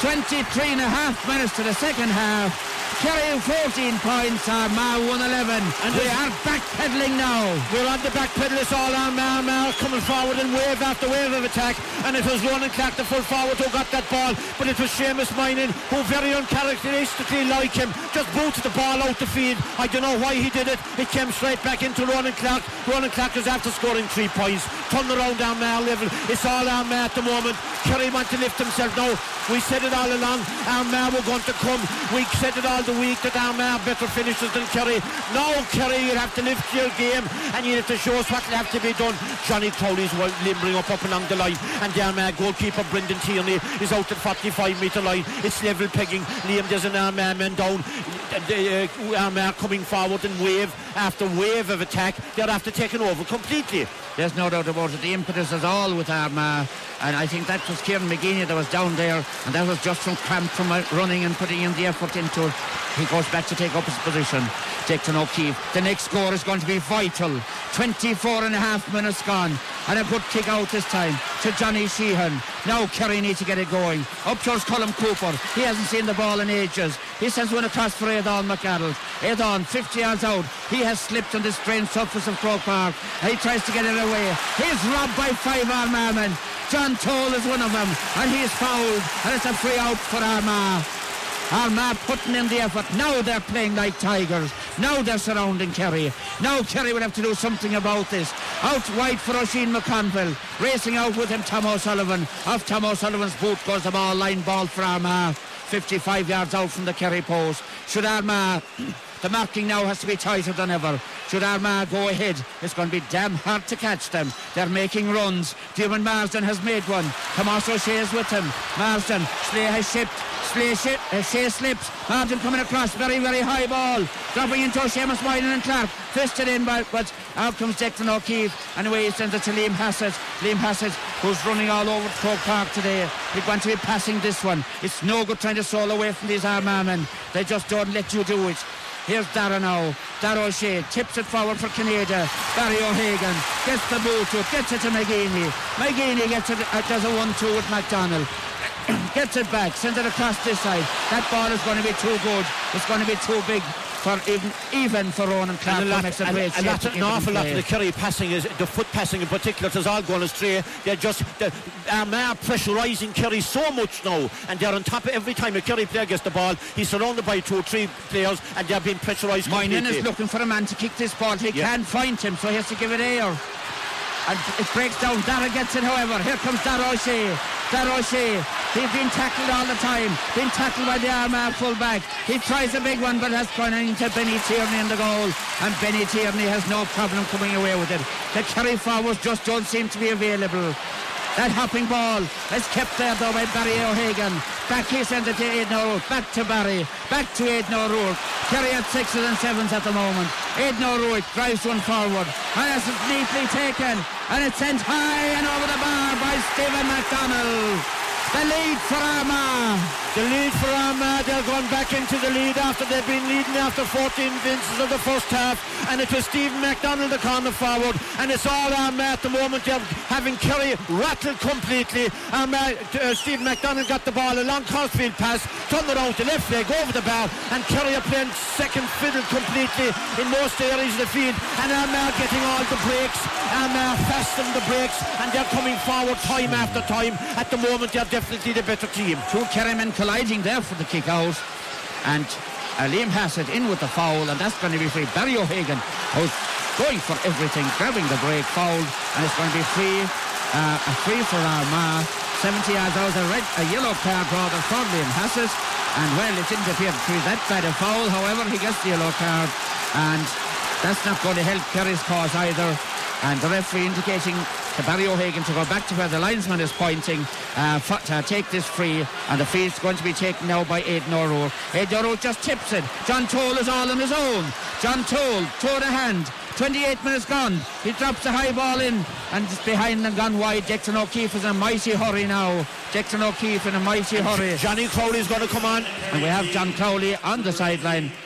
twenty-three and a half minutes to the second half. Kerry fourteen points, Armagh one eleven, and we are backpedaling now. We're on the backpedal. It's all Armagh. Armagh coming forward in wave after wave of attack, and it was Ronan Clark, the full forward, who got that ball, but it was Seamus Moynihan, who very uncharacteristically like him just booted the ball out the field. I don't know why he did it. It came straight back into Ronan Clark. Ronan Clark is after scoring three points, turned around Armagh level. It's all Armagh at the moment. Kerry want to lift himself now. We said it all along, Armagh were going to come. We said it all the week that Armagh better finishes than Kerry. Now Kerry, you have to lift your game and you have to show us what will have to be done. Johnny Crowley's well limbering up up along the line, and the Armagh goalkeeper Brendan Tierney is out at forty-five metre line. It's level pegging. Liam, there's an Armagh man down. The, uh, Armagh coming forward in wave after wave of attack. They're after taking over completely. There's no doubt about it. The impetus is all with Armagh, and I think that was Kieran McGeaney that was down there, and that was just from cramp from running and putting in the effort into it. He goes back to take up his position. Declan O'Keefe. The next score is going to be vital. twenty-four and a half minutes gone, and a good kick out this time to Johnny Sheehan. Now Kerry need to get it going. Up towards Colm Cooper. He hasn't seen the ball in ages. He sends one across for Aidan McAdams. Aidan, fifty yards out. He has slipped on the strained surface of Croke Park. He tries to get it away. He's robbed by five Armagh men. John Toll is one of them, and he's fouled, and it's a free out for Armagh. Armagh putting in the effort. Now they're playing like tigers. Now they're surrounding Kerry. Now Kerry will have to do something about this. Out wide for Oisin McConville. Racing out with him Tom O'Sullivan. Off Tom O'Sullivan's boot goes the ball. Line ball for Armagh. fifty-five yards out from the Kerry post. Should Armagh... The marking now has to be tighter than ever. Should Armagh go ahead, it's going to be damn hard to catch them. They're making runs. Diarmaid Marsden has made one. Tomas O'Shea is with him. Marsden, Slay has shipped. Slay, ship, uh, Shea slips. Marsden coming across, very, very high ball. Dropping into Seamus Moynihan and Clark. Fisted in, by, but out comes Declan O'Keefe. And away he sends it to Liam Hassett. Liam Hassett, who's running all over Croke Park today. He's going to be passing this one. It's no good trying to stall away from these Armagh men. They just don't let you do it. Here's Dara now. Dara O'Shea tips it forward for Canada. Barry O'Hagan gets the boot to it, gets it to McGeaney. McGeaney gets it, uh, does a one two with McDonald. Gets it back, sends it across this side. That ball is going to be too good. It's going to be too big for even even for Ronan Clark. And a lot, makes a and, great and save an awful lot of the Kerry passing is the foot passing in particular. It's all going astray. They're just the Armagh pressurising Kerry so much now, and they're on top of every time a Kerry player gets the ball. He's surrounded by two or three players, and they're being pressurised. Moynihan is looking for a man to kick this ball. He yeah. can't find him, so he has to give it air. And it breaks down. Dara gets it, however. Here comes Dara O'Shea. Dara O'Shea. He's been tackled all the time. Been tackled by the Armagh full-back. He tries a big one, but has gone into Benny Tierney in the goal. And Benny Tierney has no problem coming away with it. The Kerry forwards just don't seem to be available. That hopping ball is kept there though by Barry O'Hagan. Back he sends it to Aidan O'Rourke. Back to Barry. Back to Aidan O'Rourke. Kerry at sixes and sevens at the moment. Aidan O'Rourke drives one forward. And it's neatly taken. And it's sent high and over the bar by Stephen McDonald. The lead for Armagh. The lead for Armagh. They're going back into the lead after they've been leading after fourteen minutes of the first half. And it was Stephen McDonald the corner forward. And it's all Armagh at the moment. They're having Kerry rattled completely. Armagh, uh, Stephen McDonald got the ball, a long crossfield pass, turned around to left leg over the bar. And Kerry are playing second fiddle completely in most areas of the field. And Armagh getting all the breaks. Armagh fastening the breaks. And they're coming forward time after time. At the moment, they're definitely the better team. Two Kerrymen colliding there for the kick out, and uh, Liam Hassett in with the foul, and that's going to be free. Barry O'Hagan who's going for everything, grabbing the break, foul, and it's going to be free uh, a free for Armagh. seventy yards out, a red a yellow card rather for Liam Hassett, and well, it's interfered to that bad a foul. However, he gets the yellow card, and that's not going to help Kerry's cause either. And the referee indicating to Barry O'Hagan to go back to where the linesman is pointing uh, for, to take this free, and the free is going to be taken now by Aidan O'Rourke. Aidan O'Rourke just tips it. John Toll is all on his own. John Toll, toe to hand. twenty-eight minutes gone. He drops a high ball in, and it's behind and gone wide. Declan O'Keefe is in a mighty hurry now. Declan O'Keefe in a mighty hurry. Johnny Crowley's going to come on. And we have John Crowley on the sideline.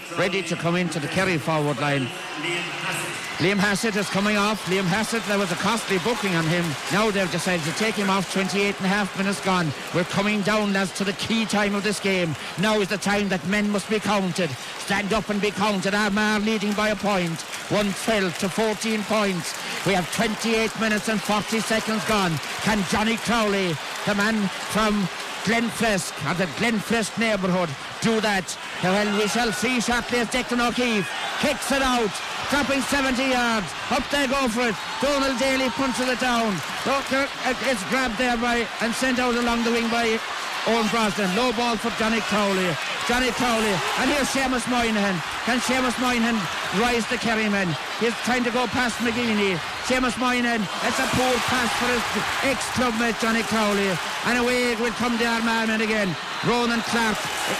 ready to come into the Kerry forward line. Liam Hassett is coming off. Liam Hassett, there was a costly booking on him. Now they've decided to take him off. twenty-eight and a half minutes gone. We're coming down, lads, to the key time of this game. Now is the time that men must be counted. Stand up and be counted. Armagh leading by a point. one twelve to fourteen points. We have twenty-eight minutes and forty seconds gone. Can Johnny Crowley, the man from Glenflesk, or the Glenflesk neighbourhood, do that? Well, we shall see shortly as Declan O'Keefe kicks it out, dropping seventy yards. Up they go for it. Donald Daly punches it down. It's grabbed there by and sent out along the wing by Owen Brosnan. Low ball for Johnny Crowley. Johnny Crowley. And here's Seamus Moynihan. Can Seamus Moynihan rise the Kerry men? He's trying to go past McGeaney. Seamus Moynihan. It's a poor pass for his ex-club mate Johnny Crowley. And away will come the Armagh men again. Ronan Clark.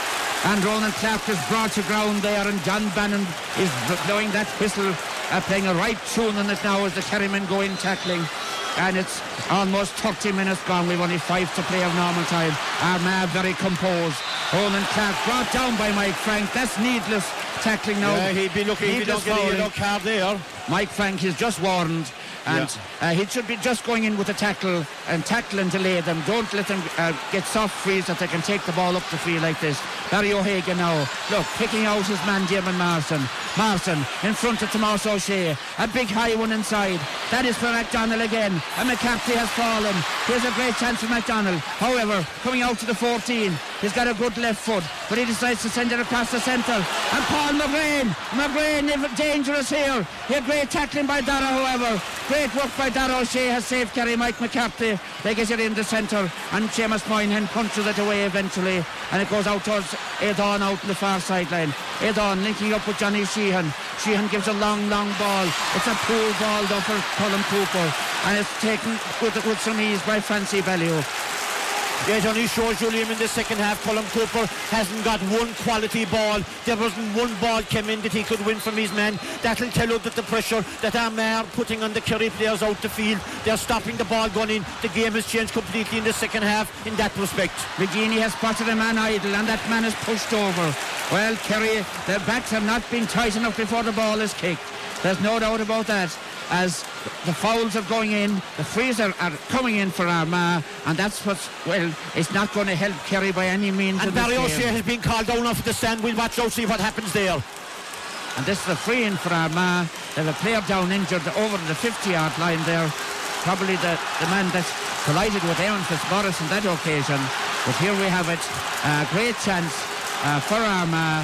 And Ronan Clark is brought to ground there, and John Bannon is blowing that whistle, uh, playing a right tune on it now as the Kerry men go in tackling. And it's almost thirty minutes gone. We've only five to play of normal time. Armagh very composed. Ronan Clark brought down by Mike Frank. That's needless tackling now. Yeah, he'd be looking, he don't get a yellow card there. Mike Frank is just warned. And yeah. uh, he should be just going in with a tackle and tackle and delay them. Don't let them uh, get soft freeze that they can take the ball up the field like this. Barry O'Hagan now, look, picking out his man Damon Marson. Marson in front of Tomas O'Shea. A big high one inside. That is for McDonald again. And McCarthy has fallen. Here's a great chance for McDonald. However, coming out to the fourteen, he's got a good left foot, but he decides to send it across the centre. And Paul McGrain, McGrain dangerous here. He had great tackling by Dara, however. Great work by Dara O'Shea has saved Kerry. Mike McCarthy, they get it in the centre, and Seamus Moynihan punches it away eventually, and it goes out towards Adon out in the far sideline. Adon linking up with Johnny Sheehan. Sheehan gives a long, long ball. It's a poor ball though for Colin Cooper, and it's taken with, with some ease by Francie Bellew. Yeah, it only shows you, Liam, in the second half, Colin Cooper hasn't got one quality ball. There wasn't one ball came in that he could win from his man. That'll tell you that the pressure that Armagh are putting on the Kerry players out the field, they're stopping the ball going in. The game has changed completely in the second half in that respect. McGeaney has spotted a man idle, and that man is pushed over. Well, Kerry, their backs have not been tight enough before the ball is kicked. There's no doubt about that. As the fouls are going in, the frees are, are coming in for Armagh, and that's what's, well, it's not going to help Kerry by any means. And Barry O'Shea has been called down off the stand. We'll watch out, see what happens there. And this is a free in for Armagh. They have a player down injured over the fifty-yard line there. Probably the, the man that collided with Eamon Fitzmaurice on that occasion. But here we have it. A uh, great chance uh, for Armagh.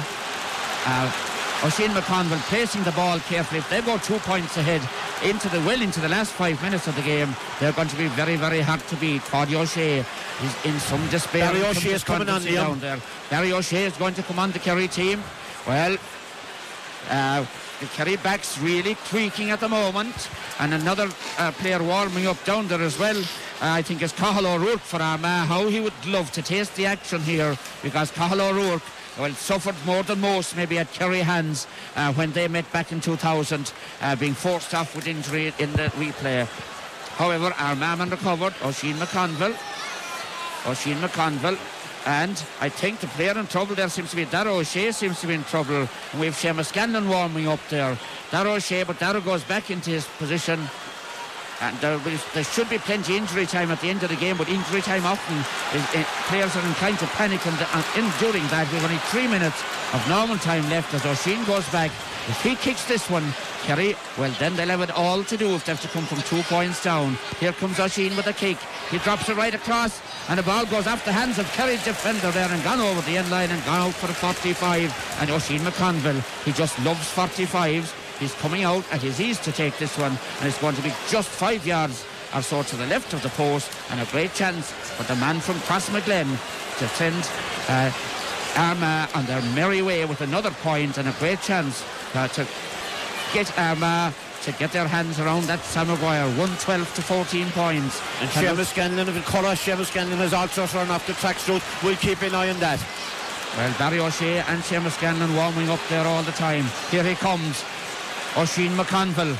Uh, Oisin McConville placing the ball carefully. If they go two points ahead into the well into the last five minutes of the game, they're going to be very, very hard to beat. Paddy O'Shea is in some despair. Barry O'Shea is coming on down there. Barry O'Shea is going to come on the Kerry team. Well, uh, the Kerry backs really creaking at the moment, and another uh, player warming up down there as well. Uh, I think it's Cathal O'Rourke for Armagh. How he would love to taste the action here, because Cathal O'Rourke, well, suffered more than most maybe at Kerry hands uh, when they met back in two thousand, uh, being forced off with injury in the replay. However, Armagh recovered. Oisin McConville. Oisin McConville. And I think the player in trouble there seems to be Dara O'Shea seems to be in trouble. And we have Seamus Scanlon warming up there. Dara O'Shea, but Dara goes back into his position. And there, will, there should be plenty of injury time at the end of the game, but injury time often is, is, players are inclined to panic, and, and in during that we've only three minutes of normal time left as Oisin goes back. If he kicks this one, Kerry, well then they'll have it all to do if they have to come from two points down. Here comes Oisin with a kick. He drops it right across, and the ball goes off the hands of Kerry's defender there and gone over the end line and gone out for a forty-five. And Oisin McConville, he just loves forty-fives. He's coming out at his ease to take this one, and it's going to be just five yards or so to the left of the post, and a great chance for the man from Crossmaglen to send uh, Armagh on their merry way with another point, and a great chance uh, to get Armagh to get their hands around that Sam Maguire. One twelve to fourteen points. And Seamus Scanlon of Colour, Seamus Scanlon has also run off the tracksuit. We'll keep an eye on that. Well, Barry O'Shea and Seamus Scanlon warming up there all the time. Here he comes. Oisin McConville.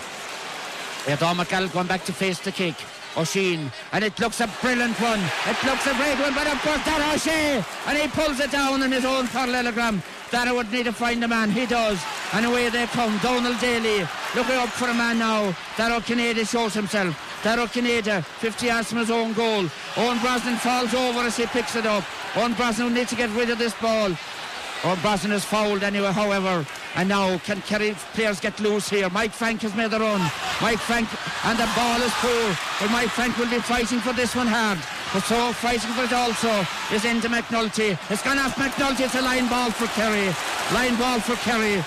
Adon McCall going back to face the kick. Oisin, and it looks a brilliant one. It looks a great one, but of course Dara O'Shea, and he pulls it down in his own parallelogram. Dara would need to find a man. He does. And away they come. Donald Daly looking up for a man now. Dara Kineda shows himself. Dara Kineda, fifty yards from his own goal. Owen Brosnan falls over as he picks it up. Owen Brosnan needs to get rid of this ball. Owen Brosnan is fouled anyway, however. And now can Kerry players get loose here? Mike Frank has made the run. Mike Frank, and the ball is poor. But Mike Frank will be fighting for this one hard. But so fighting for it also is into McNulty. It's gone off McNulty. It's a line ball for Kerry. Line ball for Kerry.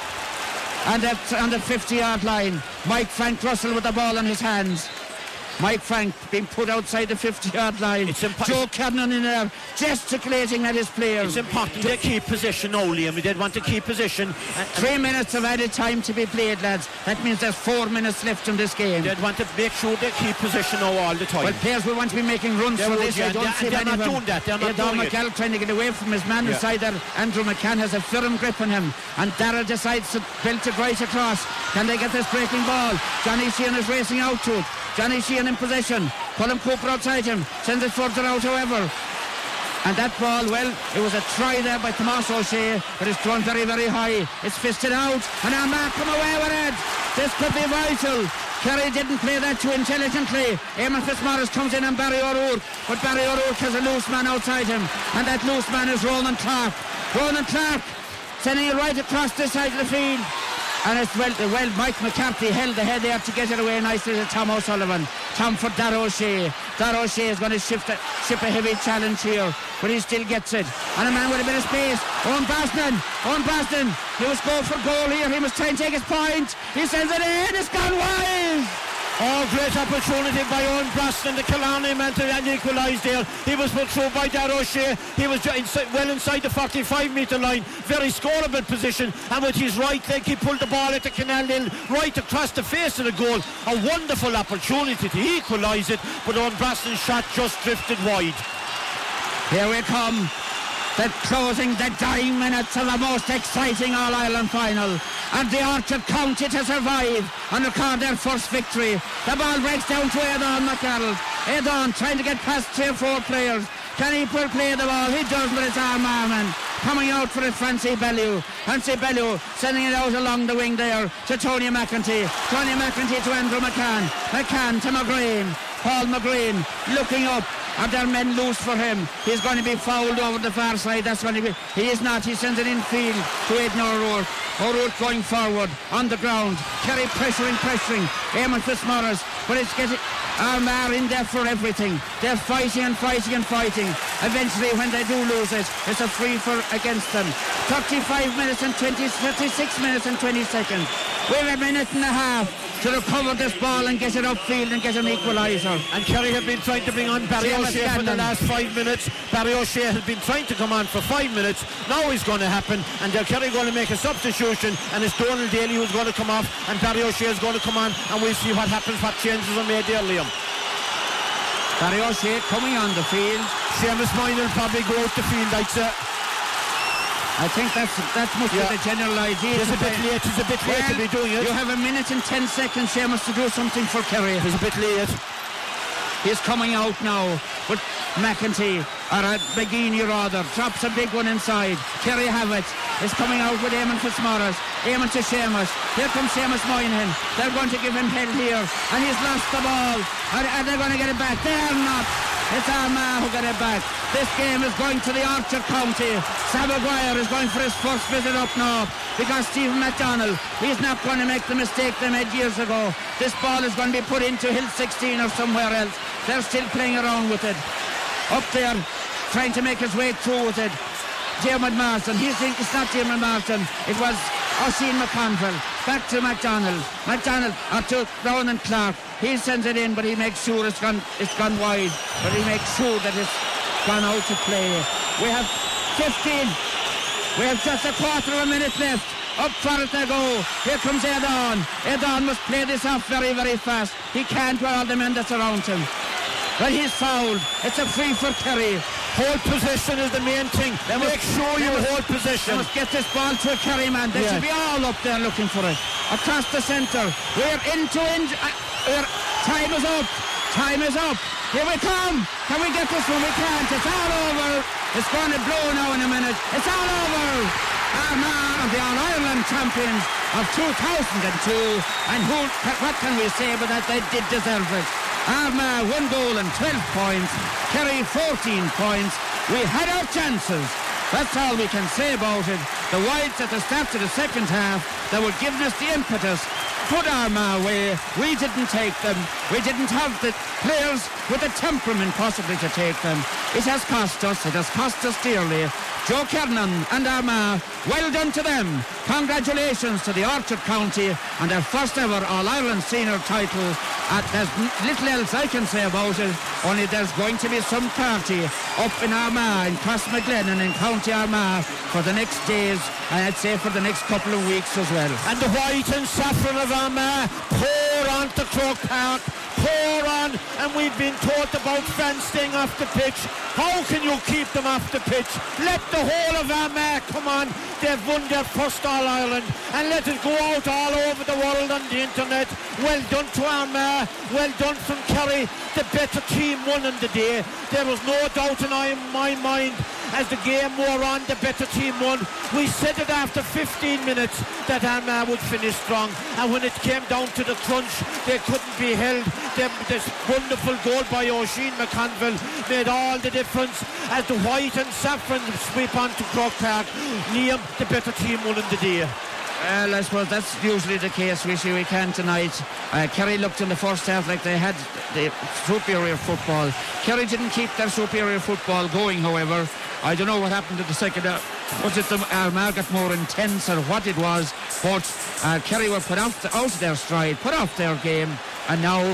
And that's on the fifty-yard line. Mike Frank Russell with the ball in his hands. Mike Frank being put outside the fifty-yard line. It's impo- Joe Cannon in there gesticulating at his players. It's important to keep position only, and we did want to keep position. And, Three and minutes of added time to be played, lads. That means there's four minutes left in this game. They'd want to make sure they keep position now all the time. Well, players will want to be making runs they for would, this. yeah, I don't they, see they're anyone. not doing that. They're not yeah, doing McCall it. trying to get away from his man yeah. inside there. Andrew McCann has a firm grip on him, and Darrell decides to belt it right across. Can they get this breaking ball? Johnny Sheehan is racing out to it. Johnny Sheehan in possession. Colin Cooper outside him. Sends it further out, however. And that ball, well, it was a try there by Tomas O'Shea, but it's thrown very, very high. It's fisted out, and Armagh come away with it. This could be vital. Kerry didn't play that too intelligently. Eamon Fitzmaurice comes in on Barry O'Rourke, but Barry O'Rourke has a loose man outside him, and that loose man is Ronan Clark. Ronan Clark sending it right across this side of the field. And it's well, well, Mike McCarthy held the head there to get it away nicely to Tom O'Sullivan. Tom for Dar O'Shea. Dar O'Shea is going to shift a, ship a heavy challenge here, but he still gets it. And a man with a bit of space. Owen Brosnan. Owen Brosnan. He was going for goal here. He must try and take his point. He sends it in. It's gone wide. Oh, great opportunity by Owen Brosnan. The Killarney man to equalise there. He was put through by Dar O'Shea. He was inside, well inside the forty-five metre line. Very scoreable position. And with his right leg, he pulled the ball at the Canal Hill right across the face of the goal. A wonderful opportunity to equalise it, but Owen Brosnan's shot just drifted wide. Here we come. The closing, the dying minutes of the most exciting All-Ireland final. And the Orchard County to survive and record their first victory. The ball breaks down to Aidan McArdle. Aidan trying to get past three or four players. Can he play the ball? He does, but it's Armagh man coming out for it. Francie Bellew. Francie Bellew sending it out along the wing there to Tony McEntee. Tony McEntee to Andrew McCann. McCann to McGreen. Paul McGreen looking up. Are there men loose for him? He's going to be fouled over the far side. That's going to be. He is not. He sends it in field to Aidan O'Rourke. O'Rourke going forward on the ground. Kerry pressuring, pressuring. Eamon Fitzmaurice, but it's getting Armagh in there for everything. They're fighting and fighting and fighting. Eventually, when they do lose it, it's a free for against them. thirty-five minutes and twenty, thirty-six minutes and twenty seconds. We have a minute and a half to recover this ball and get it upfield and get an equaliser. And Kerry have been trying to bring on Barry O'Shea for the last five minutes. Barry O'Shea has been trying to come on for five minutes. Now it's going to happen, and they're Kerry going to make a substitution, and it's Donald Daly who's going to come off, and Barry O'Shea is going to come on, and we'll see what happens, what changes are made there, Liam. Barry O'Shea coming on the field. Seamus Moynihan will probably go out the field, I'd say. I think that's that must yeah. be the general idea. It's a bit late. It's a bit late well, to be doing it. You have a minute and ten seconds, Seamus, to do something for Kerry. It's a bit late. He's coming out now, but McEntee, or uh, McGeaney rather, drops a big one inside. Kerry have it. It's coming out with Eamon Fitzmaurice. Eamon to Seamus. Here comes Seamus Moynihan. They're going to give him hell here, and he's lost the ball. And, and they're going to get it back. They're not. It's Armagh who got it back. This game is going to the Orchard County. Sam Maguire is going for his first visit up north because Stephen McDonnell, he's not going to make the mistake they made years ago. This ball is going to be put into Hill sixteen or somewhere else. They're still playing around with it. Up there, trying to make his way through with it. Dermot Marston. He's thinking it's not Dermot Marston. It was Oisin McConville. Back to McDonald. McDonald or to Ronan Clark. He sends it in, but he makes sure it's gone it's gone wide. But he makes sure that it's gone out to play. We have fifteen. We have just a quarter of a minute left. Up for it they go. Here comes Aidan. Aidan must play this off very, very fast. He can't with all the men that's around him. But he's fouled. It's a free for Kerry. Hold position is the main thing. They Make must, sure you must, hold position. They must get this ball to a Kerry man. They yeah. should be all up there looking for it. Across the centre. We're into in. Uh, time is up. Time is up. Here we come. Can we get this one? We can't. It's all over. It's going to blow now in a minute. It's all over. Armagh are the All-Ireland champions of two thousand two, and who, what can we say but that they did deserve it. Armagh one goal and twelve points, Kerry fourteen points. We had our chances. That's all we can say about it. The wides at the start of the second half that were giving us the impetus put Armagh away. We didn't take them. We didn't have the players with the temperament possibly to take them. It has cost us. It has cost us dearly. Joe Kernan and Armagh, well done to them. Congratulations to the Orchard County on their first ever All-Ireland senior title. Uh, there's little else I can say about it, only there's going to be some party up in Armagh, in Crossmaglen and in County Armagh for the next days, and I'd say for the next couple of weeks as well. And the white and saffron of Armagh pour on to Croke Park, pour on, and we've been taught about fans staying off the pitch. How can you keep them off the pitch? Let the whole of Armagh come on. They've won their first All-Ireland, and let it go out all over the world on the internet. Well done to Armagh, well done from Kerry. The better team won on the day. There was no doubt in my mind as the game wore on, the better team won. We said it after fifteen minutes that Armagh would finish strong, and when it came down to the crunch, they couldn't be held. The, this wonderful goal by Oisin McConville made all the difference as the white and saffron sweep on to Croke Park. Liam, the better team won in the day. Well, I suppose that's usually the case. We see we can tonight. Uh, Kerry looked in the first half like they had the superior football. Kerry didn't keep their superior football going, however. I don't know what happened to the second half. Was it the Armagh got more intense or what it was? But uh, Kerry were put out, out of their stride, put off their game, and now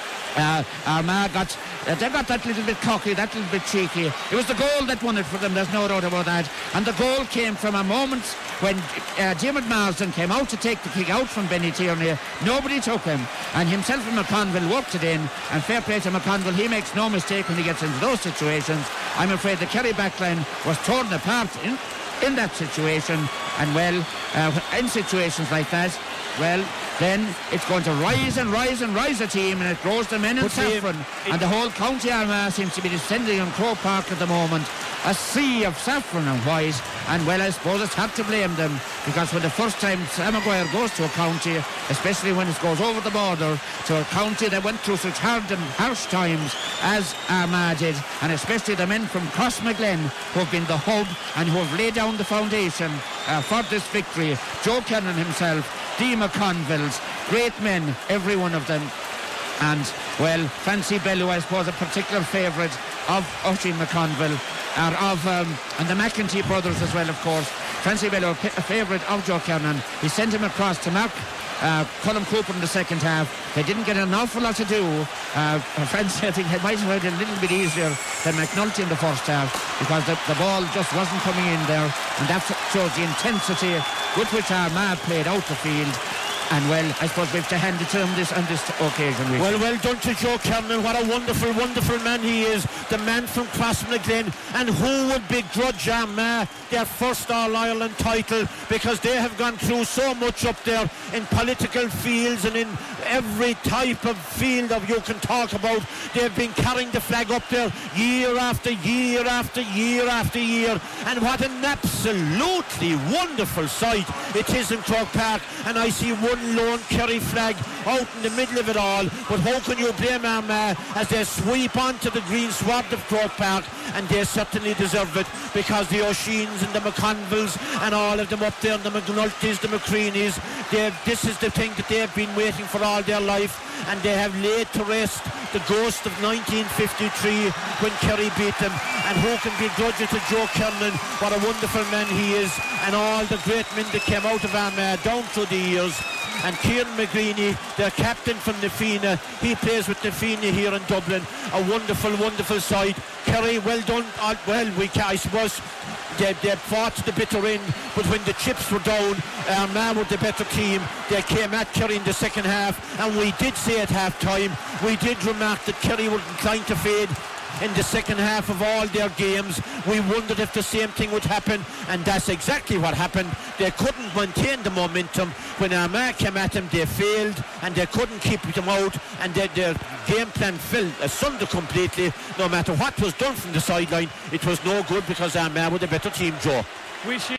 uh, Armagh got uh, they got that little bit cocky, that little bit cheeky. It was the goal that won it for them, there's no doubt about that. And the goal came from a moment when uh, Diarmuid Marsden came out to take the kick out from Benny Tierney. Nobody took him, and himself and McConville worked it in, and fair play to McConville, he makes no mistake when he gets into those situations. I'm afraid the Kerry backline was torn apart in, in that situation, and well, uh, in situations like that, well, then it's going to rise and rise and rise a team, and it grows the men in saffron, and the whole County Armagh seems to be descending on Croke Park at the moment, a sea of saffron and white. And well, I suppose it's hard to blame them, because when the first time Sam Maguire goes to a county, especially when it goes over the border to a county that went through such hard and harsh times as Armagh did, and especially the men from Crossmaglen who have been the hub and who have laid down the foundation uh, for this victory. Joe Kernan himself, Dee McConville's, great men, every one of them. And well, Fancy Bellew, I suppose, a particular favourite of Oisin McConville, or of um, and the McEntee brothers as well, of course. Fancy Bellew, a favourite of Joe Kernan. He sent him across to Mark uh, Colm Cooper in the second half. They didn't get an awful lot to do. Uh, Fancy, I think, it might have been a little bit easier than McNulty in the first half, because the, the ball just wasn't coming in there, and that shows the intensity with which Armagh played out the field. And well, I suppose we have to hand it to him this, on this occasion. Really. Well, well done to Joe Kernan. What a wonderful, wonderful man he is. The man from Crossmaglen. And who would begrudge Armagh their first All-Ireland title, because they have gone through so much up there in political fields and in every type of field that you can talk about. They've been carrying the flag up there year after year after year after year. And what an absolutely wonderful sight it is in Croke Park. And I see one lone Kerry flag out in the middle of it all, but how can you blame Armagh as they sweep onto the green sward of Croke Park? And they certainly deserve it, because the O'Sheens and the McConvilles and all of them up there, and the McNultys, the McCreenys, this is the thing that they've been waiting for all their life, and they have laid to rest the ghost of nineteen fifty-three when Kerry beat them. And who can begrudge it to Joe Kernan? What a wonderful man he is, and all the great men that came out of Armagh down through the years. And Kieran McGreeny, their captain from Nefina, he plays with Nefina here in Dublin. A wonderful, wonderful side. Kerry, well done. Uh, well, we can, I suppose they, they fought to the bitter end, but when the chips were down, Armagh were the better team. They came at Kerry in the second half, and we did say at half time, we did remark that Kerry were inclined to fade in the second half of all their games. We wondered if the same thing would happen, and that's exactly what happened. They couldn't maintain the momentum. When Armagh came at them, they failed, and they couldn't keep them out, and they, their game plan fell asunder completely. No matter what was done from the sideline, it was no good, because Armagh were the better team, Joe. We